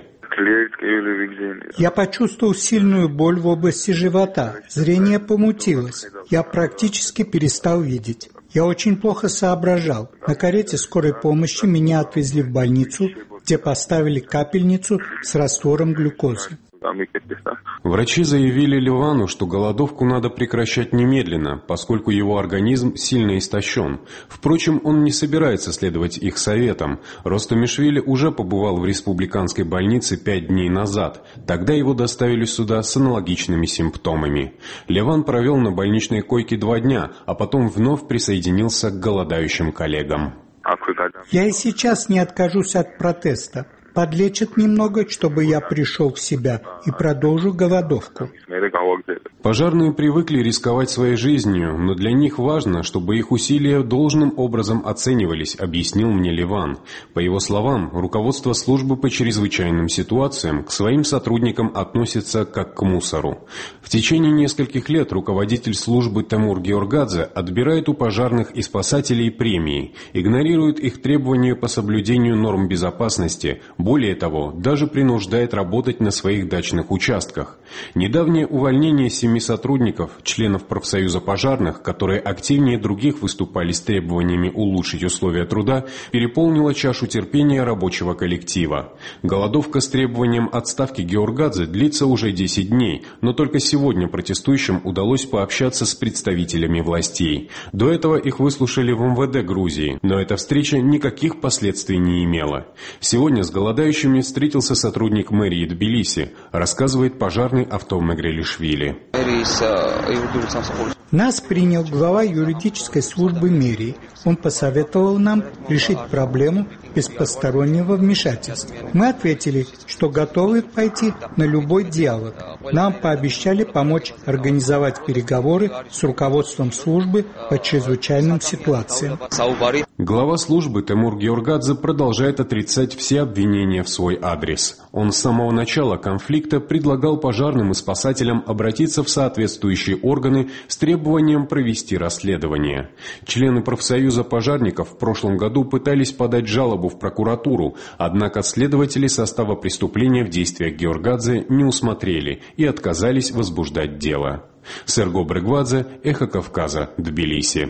Я почувствовал сильную боль в области живота. Зрение помутилось. Я практически перестал видеть. Я очень плохо соображал. На карете скорой помощи меня отвезли в больницу, где поставили капельницу с раствором глюкозы. Врачи заявили Ливану, что голодовку надо прекращать немедленно, поскольку его организм сильно истощен. Впрочем, он не собирается следовать их советам. Ростомишвили уже побывал в республиканской больнице пять дней назад. Тогда его доставили сюда с аналогичными симптомами. Ливан провел на больничной койке два дня, а потом вновь присоединился к голодающим коллегам. Я и сейчас не откажусь от протеста. Подлечат немного, чтобы я пришел в себя, и продолжу голодовку. Пожарные привыкли рисковать своей жизнью, но для них важно, чтобы их усилия должным образом оценивались, объяснил мне Ливан. По его словам, руководство службы по чрезвычайным ситуациям к своим сотрудникам относится как к мусору. В течение нескольких лет руководитель службы Тимур Георгадзе отбирает у пожарных и спасателей премии, игнорирует их требования по соблюдению норм безопасности, более того, даже принуждает работать на своих дачных участках. Недавнее увольнение семи сотрудников, членов профсоюза пожарных, которые активнее других выступали с требованиями улучшить условия труда, переполнило чашу терпения рабочего коллектива. Голодовка с требованием отставки Георгадзе длится уже десять дней, но только сегодня протестующим удалось пообщаться с представителями властей. До этого их выслушали в эм вэ дэ Грузии, но эта встреча никаких последствий не имела. Сегодня с голодающими встретился сотрудник мэрии Тбилиси, рассказывает пожарный Автом Мегрелишвили. Нас принял глава юридической службы мэрии. Он посоветовал нам решить проблему без постороннего вмешательства. Мы ответили, что готовы пойти на любой диалог. Нам пообещали помочь организовать переговоры с руководством службы по чрезвычайным ситуациям. Глава службы Тимур Георгадзе продолжает отрицать все обвинения в свой адрес. Он с самого начала конфликта предлагал пожарным и спасателям обратиться в соответствующие органы с требованием провести расследование. Члены профсоюза пожарников в прошлом году пытались подать жалобу в прокуратуру, однако следователи состава преступления в действиях Георгадзе не усмотрели и отказались возбуждать дело. Серго Бригвадзе, Эхо Кавказа, Тбилиси.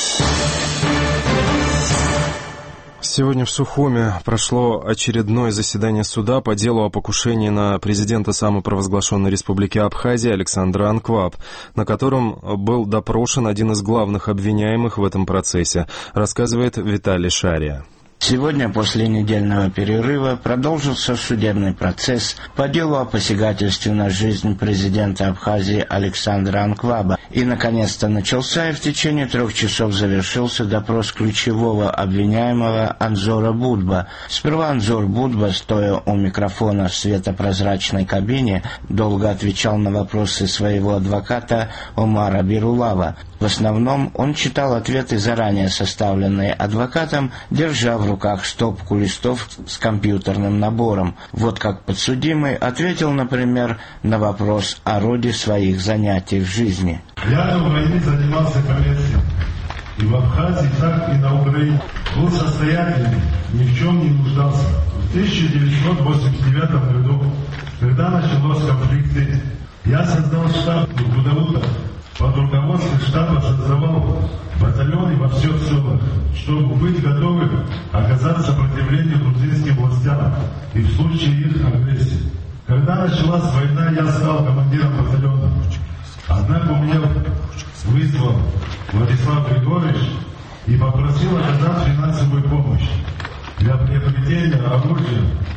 Сегодня в Сухуме прошло очередное заседание суда по делу о покушении на президента самопровозглашенной республики Абхазия Александра Анкваб, на котором был допрошен один из главных обвиняемых в этом процессе, рассказывает Виталий Шария. Сегодня, после недельного перерыва, продолжился судебный процесс по делу о посягательстве на жизнь президента Абхазии Александра Анкваба. И, наконец-то, начался и в течение трех часов завершился допрос ключевого обвиняемого Анзора Будба. Сперва Анзор Будба, стоя у микрофона в светопрозрачной кабине, долго отвечал на вопросы своего адвоката Омара Бирулава. В основном он читал ответы, заранее составленные адвокатом, держа в руках стопку листов с компьютерным набором. Вот как подсудимый ответил, например, на вопрос о роде своих занятий в жизни. Я до войны занимался коммерцией. И в Абхазии, так и на Украине. Был состоятельный, ни в чем не нуждался. В тысяча девятьсот восемьдесят девятом году, когда началось конфликты, я создал штаб Гудаута. Под руководством штаба создавал батальоны во всех селах, чтобы быть готовым оказать сопротивление грузинским властям и в случае их агрессии. Когда началась война, я стал командиром батальона. Однако меня вызвал Владислав Григорьевич и попросил оказать финансовую помощь для приобретения оружия.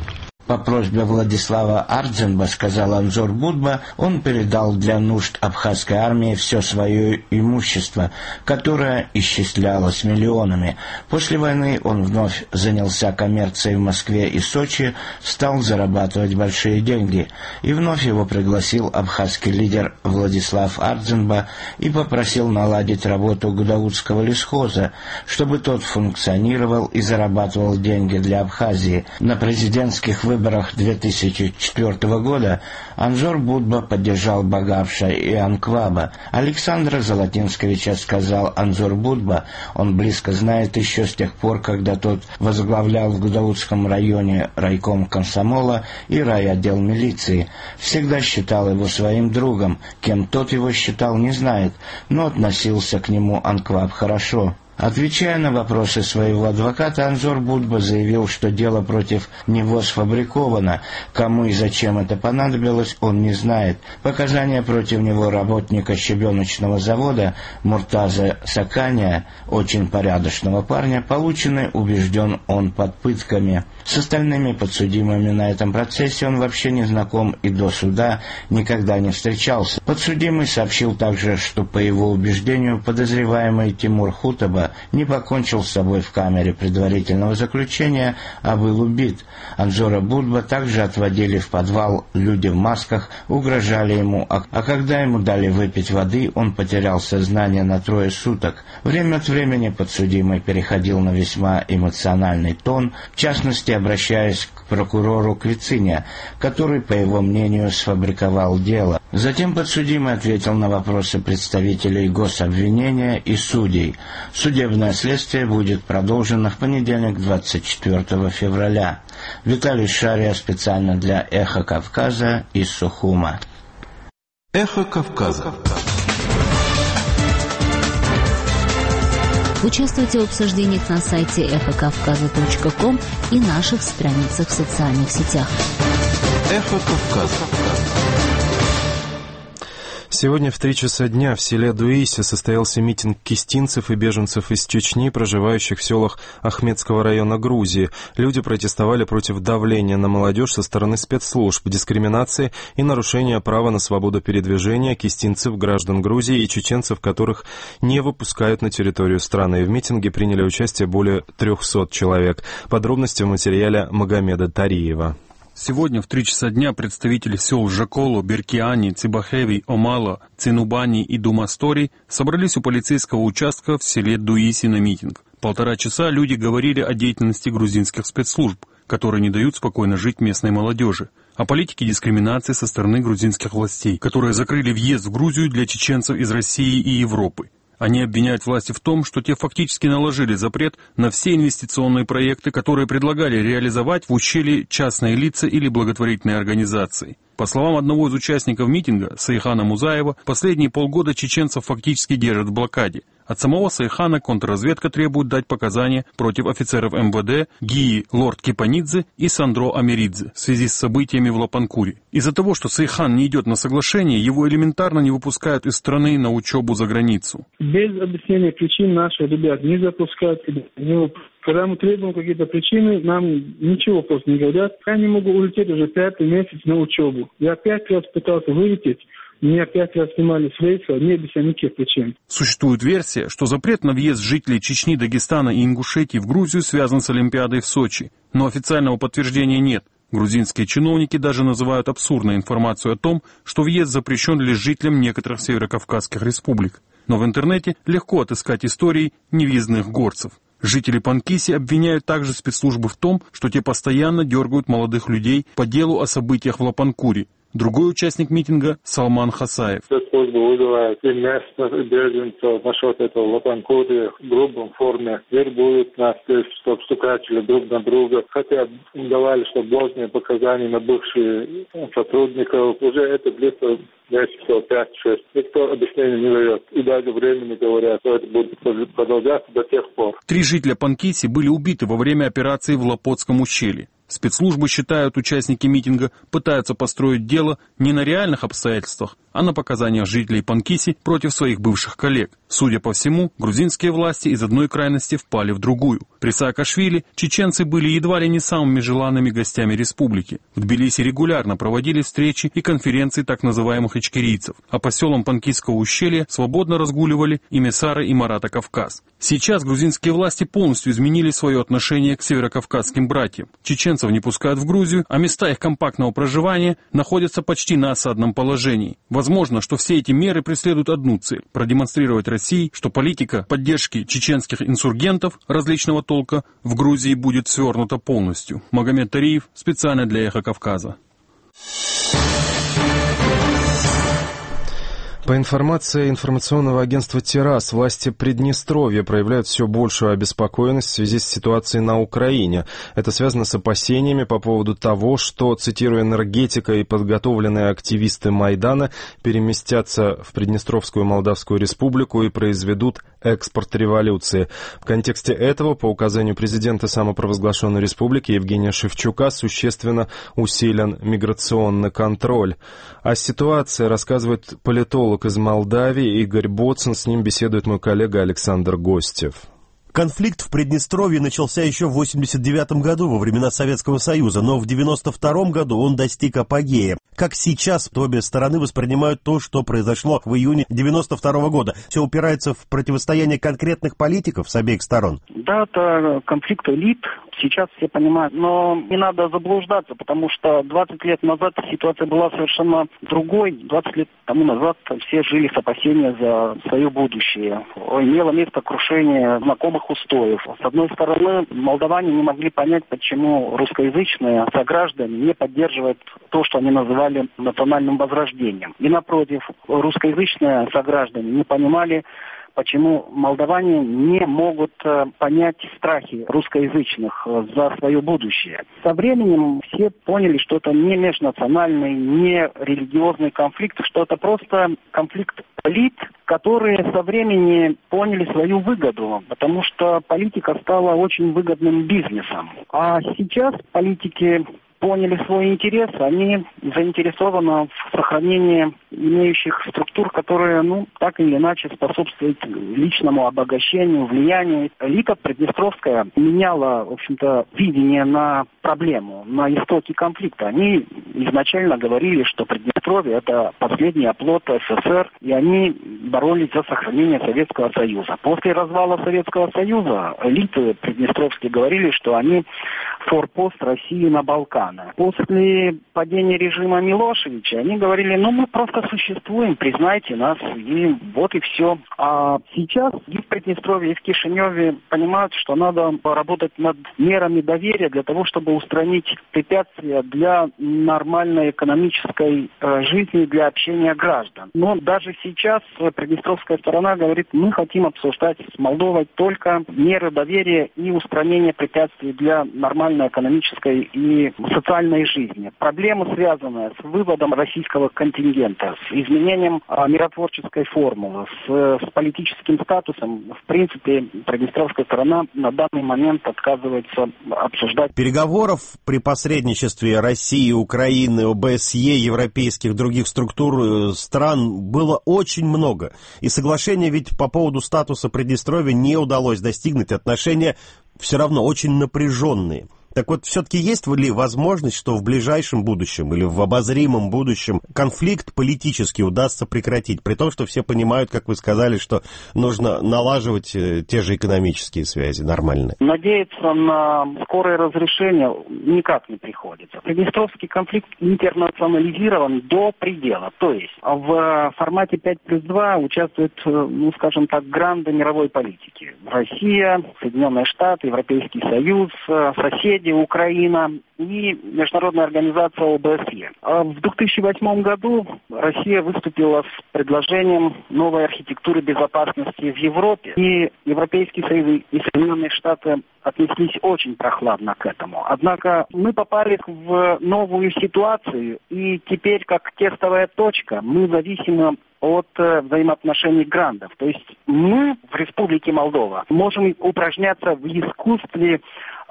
По просьбе Владислава Ардзенба, сказал Анзор Будба, он передал для нужд абхазской армии все свое имущество, которое исчислялось миллионами. После войны он вновь занялся коммерцией в Москве и Сочи, стал зарабатывать большие деньги. И вновь его пригласил абхазский лидер Владислав Ардзенба и попросил наладить работу Гудаутского лесхоза, чтобы тот функционировал и зарабатывал деньги для Абхазии. На президентских выборах две тысячи четвёртого года Анзор Будба поддержал Багавша и Анкваба. Александра Золотинсковича, сказал Анзор Будба, он близко знает еще с тех пор, когда тот возглавлял в Гудаутском районе райком комсомола и райотдел милиции. Всегда считал его своим другом, кем тот его считал, не знает, но относился к нему Анкваб хорошо. Отвечая на вопросы своего адвоката, Анзор Будба заявил, что дело против него сфабриковано. Кому и зачем это понадобилось, он не знает. Показания против него работника щебеночного завода Муртаза Сакания, очень порядочного парня, получены, убежден он, под пытками. С остальными подсудимыми на этом процессе он вообще не знаком и до суда никогда не встречался. Подсудимый сообщил также, что по его убеждению подозреваемый Тимур Хутаба не покончил с собой в камере предварительного заключения, а был убит. Анзора Будба также отводили в подвал люди в масках, угрожали ему, а, а когда ему дали выпить воды, он потерял сознание на трое суток. Время от времени подсудимый переходил на весьма эмоциональный тон, в частности, обращаясь к прокурору Квициня, который, по его мнению, сфабриковал дело. Затем подсудимый ответил на вопросы представителей гособвинения и судей. Судебное следствие будет продолжено в понедельник, двадцать четвёртого февраля. Виталий Шария специально для «Эхо Кавказа» из Сухума. «Эхо Кавказа». Участвуйте в обсуждениях на сайте эхо кавказа точка ком и наших страницах в социальных сетях. «Эхо Кавказа». Сегодня в три часа дня в селе Дуиси состоялся митинг кистинцев и беженцев из Чечни, проживающих в селах Ахмедского района Грузии. Люди протестовали против давления на молодежь со стороны спецслужб, дискриминации и нарушения права на свободу передвижения кистинцев, граждан Грузии и чеченцев, которых не выпускают на территорию страны. В митинге приняли участие более трехсот человек. Подробности в материале Магомеда Тариева. Сегодня в три часа дня представители сел Жаколо, Беркиани, Цибахеви, Омала, Цинубани и Думастори собрались у полицейского участка в селе Дуиси на митинг. Полтора часа люди говорили о деятельности грузинских спецслужб, которые не дают спокойно жить местной молодежи, о политике дискриминации со стороны грузинских властей, которые закрыли въезд в Грузию для чеченцев из России и Европы. Они обвиняют власти в том, что те фактически наложили запрет на все инвестиционные проекты, которые предлагали реализовать в ущелье частные лица или благотворительные организации. По словам одного из участников митинга, Сайхана Музаева, последние полгода чеченцев фактически держат в блокаде. От самого Сайхана контрразведка требует дать показания против офицеров эм вэ дэ Гии Лорд Кипанидзе и Сандро Америдзе в связи с событиями в Лапанкуре. Из-за того, что Сайхан не идет на соглашение, его элементарно не выпускают из страны на учебу за границу. Без объяснения причин наших ребят не запускают. Когда мы требуем какие-то причины, нам ничего просто не говорят. Я не могу улететь уже пятый месяц на учебу. Я пять раз пытался вылететь. Меня пять раз снимали с рейса, не без никаких причин. Существует версия, что запрет на въезд жителей Чечни, Дагестана и Ингушетии в Грузию связан с Олимпиадой в Сочи. Но официального подтверждения нет. Грузинские чиновники даже называют абсурдной информацию о том, что въезд запрещен лишь жителям некоторых северокавказских республик. Но в интернете легко отыскать истории невъездных горцев. Жители Панкиси обвиняют также спецслужбы в том, что те постоянно дергают молодых людей по делу о событиях в Лапанкуре. Другой участник митинга – Салман Хасаев. Спецслужбы вызывают и местных беженцев насчет этого Лапанкуре в грубом форме. Вербуют нас, чтобы стукачили друг на друга. Хотя давали, что ложные показания на бывших сотрудников. Уже это длится месяцев пять-шесть. Никто объяснений не дает. И даже времени говорят, что это будет продолжаться до тех пор. Три жителя Панкиси были убиты во время операции в Лапотском ущелье. Спецслужбы считают, участники митинга пытаются построить дело не на реальных обстоятельствах, а на показаниях жителей Панкиси против своих бывших коллег. Судя по всему, грузинские власти из одной крайности впали в другую. При Саакашвили чеченцы были едва ли не самыми желанными гостями республики. В Тбилиси регулярно проводили встречи и конференции так называемых ичкерийцев, а по селам Панкисского ущелья свободно разгуливали и Месара, и Марата Кавказ. Сейчас грузинские власти полностью изменили свое отношение к северокавказским братьям. Чеченцев не пускают в Грузию, а места их компактного проживания находятся почти на осадном положении. Возможно, что все эти меры преследуют одну цель – продемонстрировать России, что политика поддержки чеченских инсургентов различного толка в Грузии будет свернута полностью. Магомед Тариев, специально для «Эхо Кавказа». По информации информационного агентства «Тирас», власти Приднестровья проявляют все большую обеспокоенность в связи с ситуацией на Украине. Это связано с опасениями по поводу того, что, цитирую, энергетика и подготовленные активисты Майдана переместятся в Приднестровскую Молдавскую Республику и произведут экспорт революции. В контексте этого, по указанию президента самопровозглашенной республики Евгения Шевчука, существенно усилен миграционный контроль. О ситуации рассказывает политолог из Молдавии Игорь Боцин. С ним беседует мой коллега Александр Гостев. Конфликт в Приднестровье начался еще в восемьдесят девятом году, во времена Советского Союза, но в девяносто втором году он достиг апогея. Как сейчас обе стороны воспринимают то, что произошло в июне девяносто второго года? Все упирается в противостояние конкретных политиков с обеих сторон? Да, это конфликт элит, сейчас все понимают, но не надо заблуждаться, потому что двадцать лет назад ситуация была совершенно другой. двадцать лет тому назад все жили с опасением за свое будущее. Имело место крушение знакомых устоев. С одной стороны, молдаване не могли понять, почему русскоязычные сограждане не поддерживают то, что они называли национальным возрождением. И напротив, русскоязычные сограждане не понимали, почему молдаване не могут понять страхи русскоязычных за свое будущее. Со временем все поняли, что это не межнациональный, не религиозный конфликт, что это просто конфликт элит, которые со временем поняли свою выгоду, потому что политика стала очень выгодным бизнесом. А сейчас политики поняли свой интерес, они заинтересованы в сохранении имеющих структур, которые, ну, так или иначе способствуют личному обогащению, влиянию. Элита Приднестровская меняла, в общем-то, видение на проблему, на истоки конфликта. Они изначально говорили, что Приднестровье – это последний оплот СССР, и они боролись за сохранение Советского Союза. После развала Советского Союза элиты Приднестровские говорили, что они форпост России на Балкан. После падения режима Милошевича они говорили, ну мы просто существуем, признайте нас, и вот и все. А сейчас и в Приднестровье, и в Кишиневе понимают, что надо работать над мерами доверия для того, чтобы устранить препятствия для нормальной экономической э, жизни, для общения граждан. Но даже сейчас приднестровская сторона говорит, мы хотим обсуждать с Молдовой только меры доверия и устранение препятствий для нормальной экономической и социальной жизни. Проблемы, связанные с выводом российского контингента, с изменением а, миротворческой формулы, с, с политическим статусом, в принципе, приднестровская сторона на данный момент отказывается обсуждать. Переговоров при посредничестве России, Украины, ОБСЕ, европейских других структур, стран было очень много. И соглашения ведь по поводу статуса Приднестровья не удалось достигнуть. Отношения все равно очень напряженные. Так вот, все-таки есть ли возможность, что в ближайшем будущем или в обозримом будущем конфликт политически удастся прекратить, при том, что все понимают, как вы сказали, что нужно налаживать те же экономические связи нормальные? Надеяться на скорое разрешение никак не приходится. Приднестровский конфликт интернационализирован до предела. То есть в формате пять плюс два участвуют, ну, скажем так, гранды мировой политики. Россия, Соединенные Штаты, Европейский Союз, соседи, Украина и международная организация ОБСЕ. В две тысячи восьмом году Россия выступила с предложением новой архитектуры безопасности в Европе. И Европейский Союз и Соединенные Штаты отнеслись очень прохладно к этому. Однако мы попали в новую ситуацию, и теперь, как тестовая точка, мы зависимы от э, взаимоотношений грандов. То есть мы в Республике Молдова можем упражняться в искусстве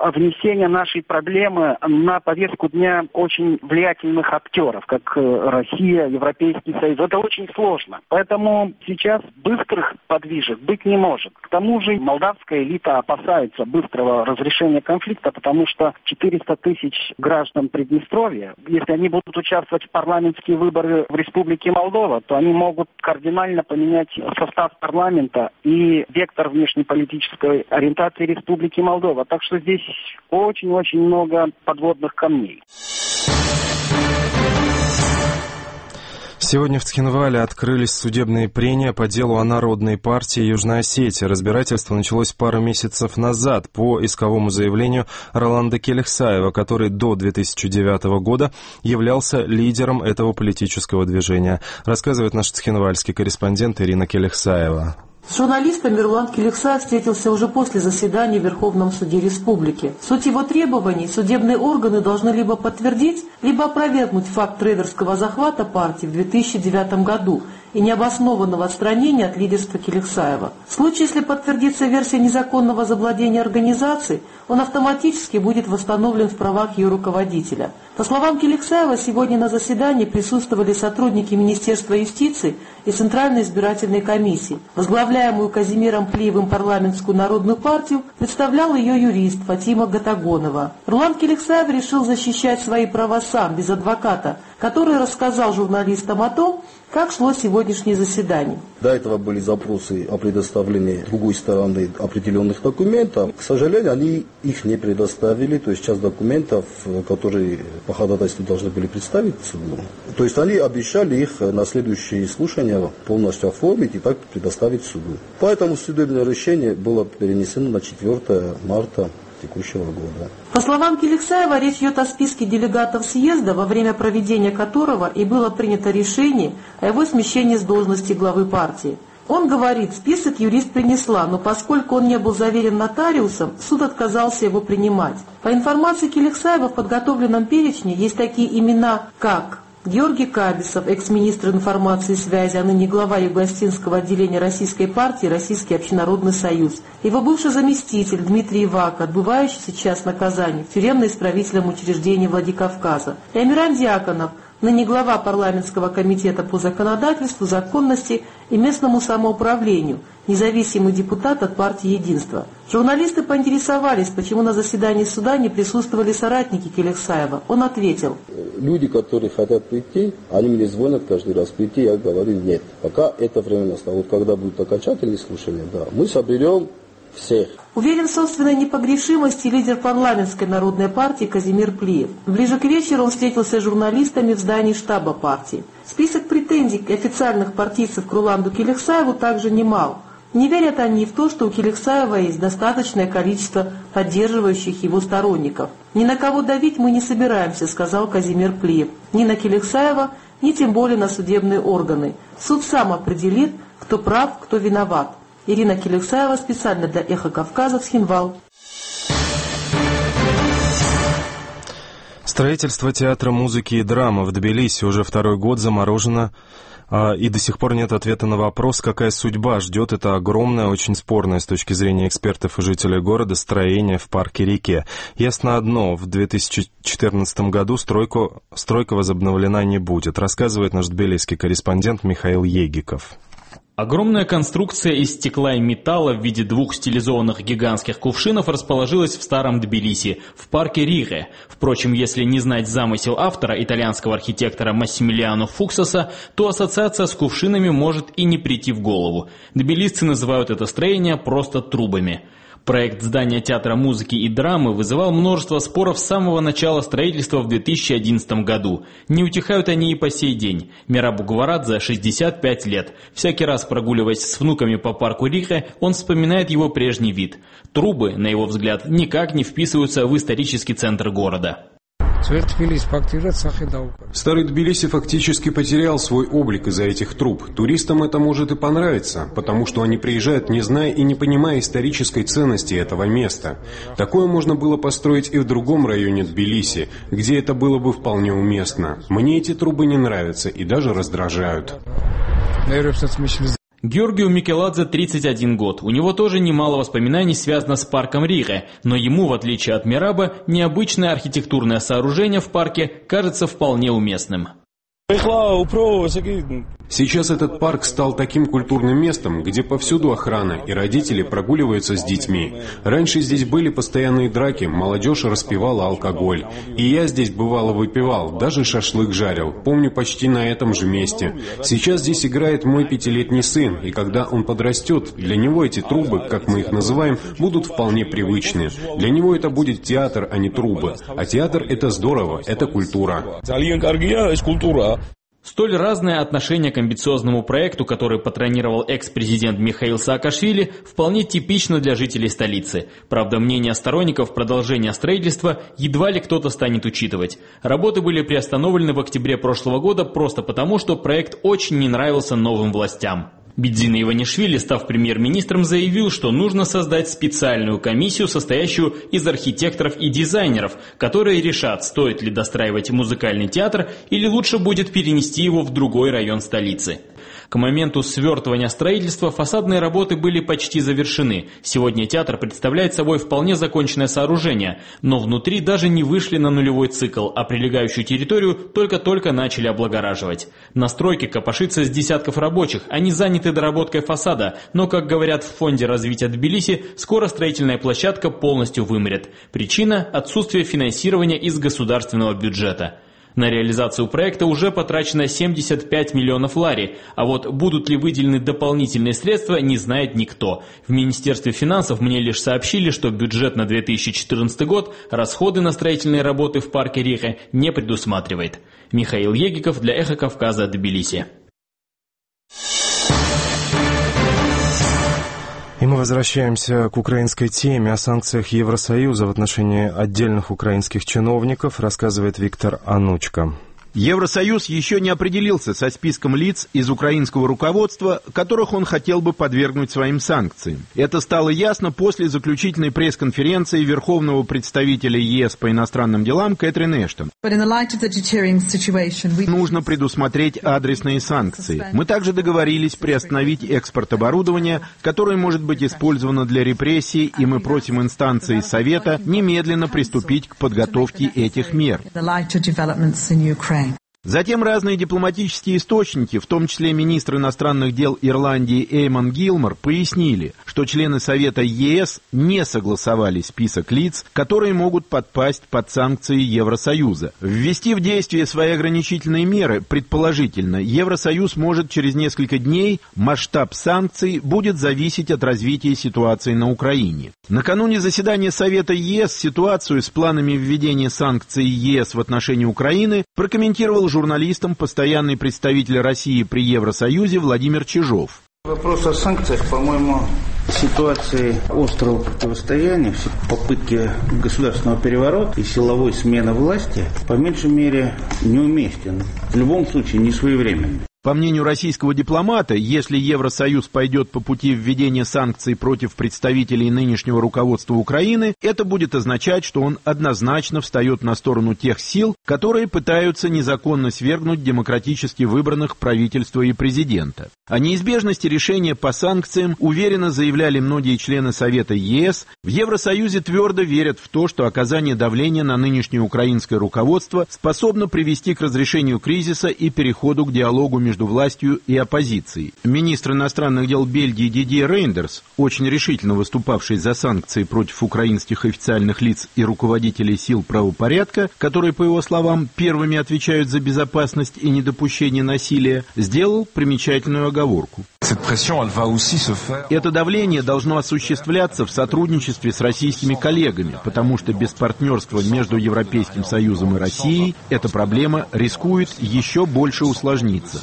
внесения нашей проблемы на повестку дня очень влиятельных актеров, как Россия, Европейский Союз. Это очень сложно. Поэтому сейчас быстрых подвижек быть не может. К тому же молдавская элита опасается быстрого разрешения конфликта, потому что четыреста тысяч граждан Приднестровья, если они будут участвовать в парламентские выборы в Республике Молдова, то они могут кардинально поменять состав парламента и вектор внешнеполитической ориентации Республики Молдова. Так что здесь очень-очень много подводных камней. Сегодня в Цхинвале открылись судебные прения по делу о Народной партии Южной Осетии. Разбирательство началось пару месяцев назад по исковому заявлению Роланда Келехсаева, который до две тысячи девятого года являлся лидером этого политического движения. Рассказывает наш цхинвальский корреспондент Ирина Келехсаева. С журналистами Роланд Келехсаев встретился уже после заседания в Верховном суде республики. Суть его требований: судебные органы должны либо подтвердить, либо опровергнуть факт трейдерского захвата партии в две тысячи девятом году и необоснованного отстранения от лидерства Келехсаева. В случае, если подтвердится версия незаконного завладения организацией, он автоматически будет восстановлен в правах ее руководителя. По словам Келехсаева, сегодня на заседании присутствовали сотрудники Министерства юстиции и Центральной избирательной комиссии. Возглавляемую Казимиром Плиевым парламентскую народную партию представлял ее юрист Фатима Гатагонова. Роланд Келехсаев решил защищать свои права сам, без адвоката, который рассказал журналистам о том, как шло сегодняшнее заседание. До этого были запросы о предоставлении другой стороны определенных документов. К сожалению, они их не предоставили. То есть часть документов, которые по ходатайству должны были представить суду. То есть они обещали их на следующие слушания полностью оформить и так предоставить суду. Поэтому судебное решение было перенесено на четвёртое марта текущего года. По словам Келехсаева, речь идет о списке делегатов съезда, во время проведения которого и было принято решение о его смещении с должности главы партии. Он говорит, список юрист принесла, но поскольку он не был заверен нотариусом, суд отказался его принимать. По информации Келехсаева, в подготовленном перечне есть такие имена, как Георгий Кабисов, экс-министр информации и связи, а ныне глава Юго-Осетинского отделения Российской партии Российский общенародный союз. Его бывший заместитель Дмитрий Ивак, отбывающий сейчас наказание в тюремно-исправительном учреждении Владикавказа. И Амиран Дьяконов, ныне глава парламентского комитета по законодательству, законности и местному самоуправлению, независимый депутат от партии «Единство». Журналисты поинтересовались, почему на заседании суда не присутствовали соратники Келехсаева. Он ответил: люди, которые хотят прийти, они мне звонят каждый раз прийти, я говорю нет. Пока это время настало. Вот когда будут окончательные слушания, да, мы соберем всех. Уверен в собственной непогрешимости лидер парламентской народной партии Казимир Плиев. Ближе к вечеру он встретился с журналистами в здании штаба партии. Список претензий официальных партийцев к Роланду Келехсаеву также немал. Не верят они в то, что у Келехсаева есть достаточное количество поддерживающих его сторонников. «Ни на кого давить мы не собираемся», — сказал Казимир Плиев. «Ни на Келехсаева, ни тем более на судебные органы. Суд сам определит, кто прав, кто виноват». Ирина Келехсаева специально для «Эхо Кавказа», Цхинвал. Строительство театра музыки и драмы в Тбилиси уже второй год заморожено, и до сих пор нет ответа на вопрос, какая судьба ждет это огромное, очень спорное с точки зрения экспертов и жителей города строение в парке Реке. Ясно одно, в две тысячи четырнадцатом году стройку, стройка возобновлена не будет, рассказывает наш тбилисский корреспондент Михаил Егиков. Огромная конструкция из стекла и металла в виде двух стилизованных гигантских кувшинов расположилась в старом Тбилиси, в парке Риге. Впрочем, если не знать замысел автора, итальянского архитектора Массимилиано Фуксоса, то ассоциация с кувшинами может и не прийти в голову. Тбилисцы называют это строение просто трубами. Проект здания театра музыки и драмы вызывал множество споров с самого начала строительства в две тысячи одиннадцатом году. Не утихают они и по сей день. Мераб Гварадзе шестьдесят пять лет. Всякий раз, прогуливаясь с внуками по парку Риге, он вспоминает его прежний вид. Трубы, на его взгляд, никак не вписываются в исторический центр города. Старый Тбилиси фактически потерял свой облик из-за этих труб. Туристам это может и понравиться, потому что они приезжают, не зная и не понимая исторической ценности этого места. Такое можно было построить и в другом районе Тбилиси, где это было бы вполне уместно. Мне эти трубы не нравятся и даже раздражают. Георгию Микеладзе тридцать один год. У него тоже немало воспоминаний связано с парком Риге, но ему, в отличие от Мираба, необычное архитектурное сооружение в парке кажется вполне уместным. Сейчас этот парк стал таким культурным местом, где повсюду охрана, и родители прогуливаются с детьми. Раньше здесь были постоянные драки, молодежь распивала алкоголь. И я здесь бывало выпивал, даже шашлык жарил, помню почти на этом же месте. Сейчас здесь играет мой пятилетний сын, и когда он подрастет, для него эти трубы, как мы их называем, будут вполне привычны. Для него это будет театр, а не трубы. А театр — это здорово, это культура. Столь разное отношение к амбициозному проекту, который патронировал экс-президент Михаил Саакашвили, вполне типично для жителей столицы. Правда, мнение сторонников продолжения строительства едва ли кто-то станет учитывать. Работы были приостановлены в октябре прошлого года просто потому, что проект очень не нравился новым властям. Бидзина Иванишвили, став премьер-министром, заявил, что нужно создать специальную комиссию, состоящую из архитекторов и дизайнеров, которые решат, стоит ли достраивать музыкальный театр или лучше будет перенести его в другой район столицы. К моменту свертывания строительства фасадные работы были почти завершены. Сегодня театр представляет собой вполне законченное сооружение, но внутри даже не вышли на нулевой цикл, а прилегающую территорию только-только начали облагораживать. На стройке копошится с десятков рабочих, они заняты доработкой фасада, но, как говорят в Фонде развития Тбилиси, скоро строительная площадка полностью вымрет. Причина – отсутствие финансирования из государственного бюджета. На реализацию проекта уже потрачено семьдесят пять миллионов лари, а вот будут ли выделены дополнительные средства, не знает никто. В Министерстве финансов мне лишь сообщили, что бюджет на две тысячи четырнадцатый год расходы на строительные работы в парке Риге не предусматривает. Михаил Егиков для Эхо Кавказа, Тбилиси. И мы возвращаемся к украинской теме. О санкциях Евросоюза в отношении отдельных украинских чиновников рассказывает Виктор Анучко. Евросоюз еще не определился со списком лиц из украинского руководства, которых он хотел бы подвергнуть своим санкциям. Это стало ясно после заключительной пресс-конференции Верховного представителя ЕС по иностранным делам Кэтрин Эштон. Нужно предусмотреть адресные санкции. Мы также договорились приостановить экспорт оборудования, которое может быть использовано для репрессий, и мы просим инстанции Совета немедленно приступить к подготовке этих мер. Затем разные дипломатические источники, в том числе министр иностранных дел Ирландии Эймон Гилмор, пояснили, что члены Совета ЕС не согласовали список лиц, которые могут подпасть под санкции Евросоюза. Ввести в действие свои ограничительные меры, предположительно, Евросоюз может через несколько дней. Масштаб санкций будет зависеть от развития ситуации на Украине. Накануне заседания Совета ЕС ситуацию с планами введения санкций ЕС в отношении Украины прокомментировал журналистам постоянный представитель России при Евросоюзе Владимир Чижов. Вопрос о санкциях, по-моему, в ситуации острого противостояния, попытки государственного переворота и силовой смены власти, по меньшей мере, неуместен. В любом случае, не своевременный. По мнению российского дипломата, если Евросоюз пойдет по пути введения санкций против представителей нынешнего руководства Украины, это будет означать, что он однозначно встает на сторону тех сил, которые пытаются незаконно свергнуть демократически выбранных правительства и президента. О неизбежности решения по санкциям уверенно заявляли многие члены Совета ЕС. В Евросоюзе твердо верят в то, что оказание давления на нынешнее украинское руководство способно привести к разрешению кризиса и переходу к диалогу между между властью и оппозицией. Министр иностранных дел Бельгии Дидье Рейндерс, очень решительно выступавший за санкции против украинских официальных лиц и руководителей сил правопорядка, которые, по его словам, первыми отвечают за безопасность и недопущение насилия, сделал примечательную оговорку. Это давление должно осуществляться в сотрудничестве с российскими коллегами, потому что без партнерства между Европейским Союзом и Россией эта проблема рискует еще больше усложниться.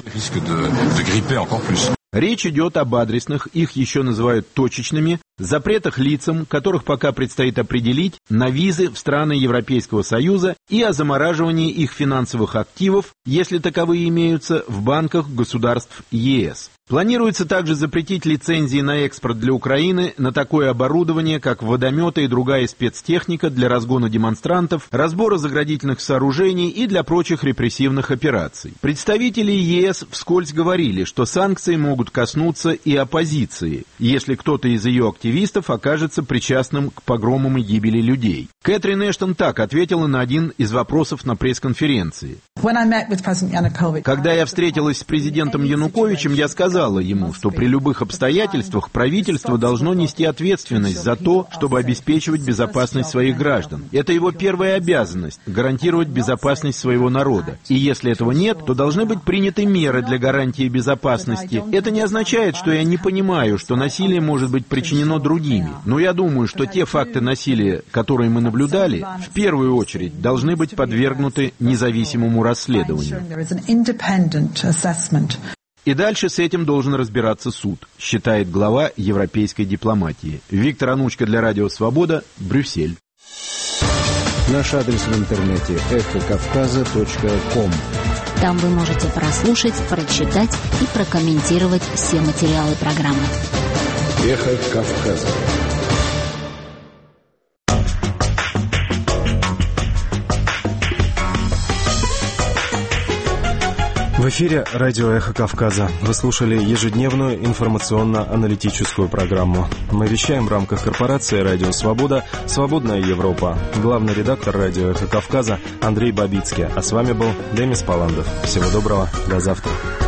Речь идет об адресных, их еще называют точечными, запретах лицам, которых пока предстоит определить, на визы в страны Европейского Союза и о замораживании их финансовых активов, если таковые имеются, в банках государств ЕС. Планируется также запретить лицензии на экспорт для Украины на такое оборудование, как водометы и другая спецтехника для разгона демонстрантов, разбора заградительных сооружений и для прочих репрессивных операций. Представители ЕС вскользь говорили, что санкции могут коснуться и оппозиции, если кто-то из ее активистов окажется причастным к погромам и гибели людей. Кэтрин Эштон так ответила на один из вопросов на пресс-конференции. Когда я встретилась с президентом Януковичем, я сказала ему, что при любых обстоятельствах правительство должно нести ответственность за то, чтобы обеспечивать безопасность своих граждан. Это его первая обязанность – гарантировать безопасность своего народа. И если этого нет, то должны быть приняты меры для гарантии безопасности. Это не означает, что я не понимаю, что насилие может быть причинено другими. Но я думаю, что те факты насилия, которые мы наблюдали, в первую очередь должны быть подвергнуты независимому расследованию. И дальше с этим должен разбираться суд, считает глава европейской дипломатии. Виктор Анучко для Радио Свобода, Брюссель. Наш адрес в интернете эхо кавказа точка ком. Там вы можете прослушать, прочитать и прокомментировать все материалы программы. Эхо Кавказа. В эфире радио «Эхо Кавказа». Вы слушали ежедневную информационно-аналитическую программу. Мы вещаем в рамках корпорации «Радио Свобода», «Свободная Европа». Главный редактор радио «Эхо Кавказа» Андрей Бабицкий. А с вами был Демис Паландов. Всего доброго. До завтра.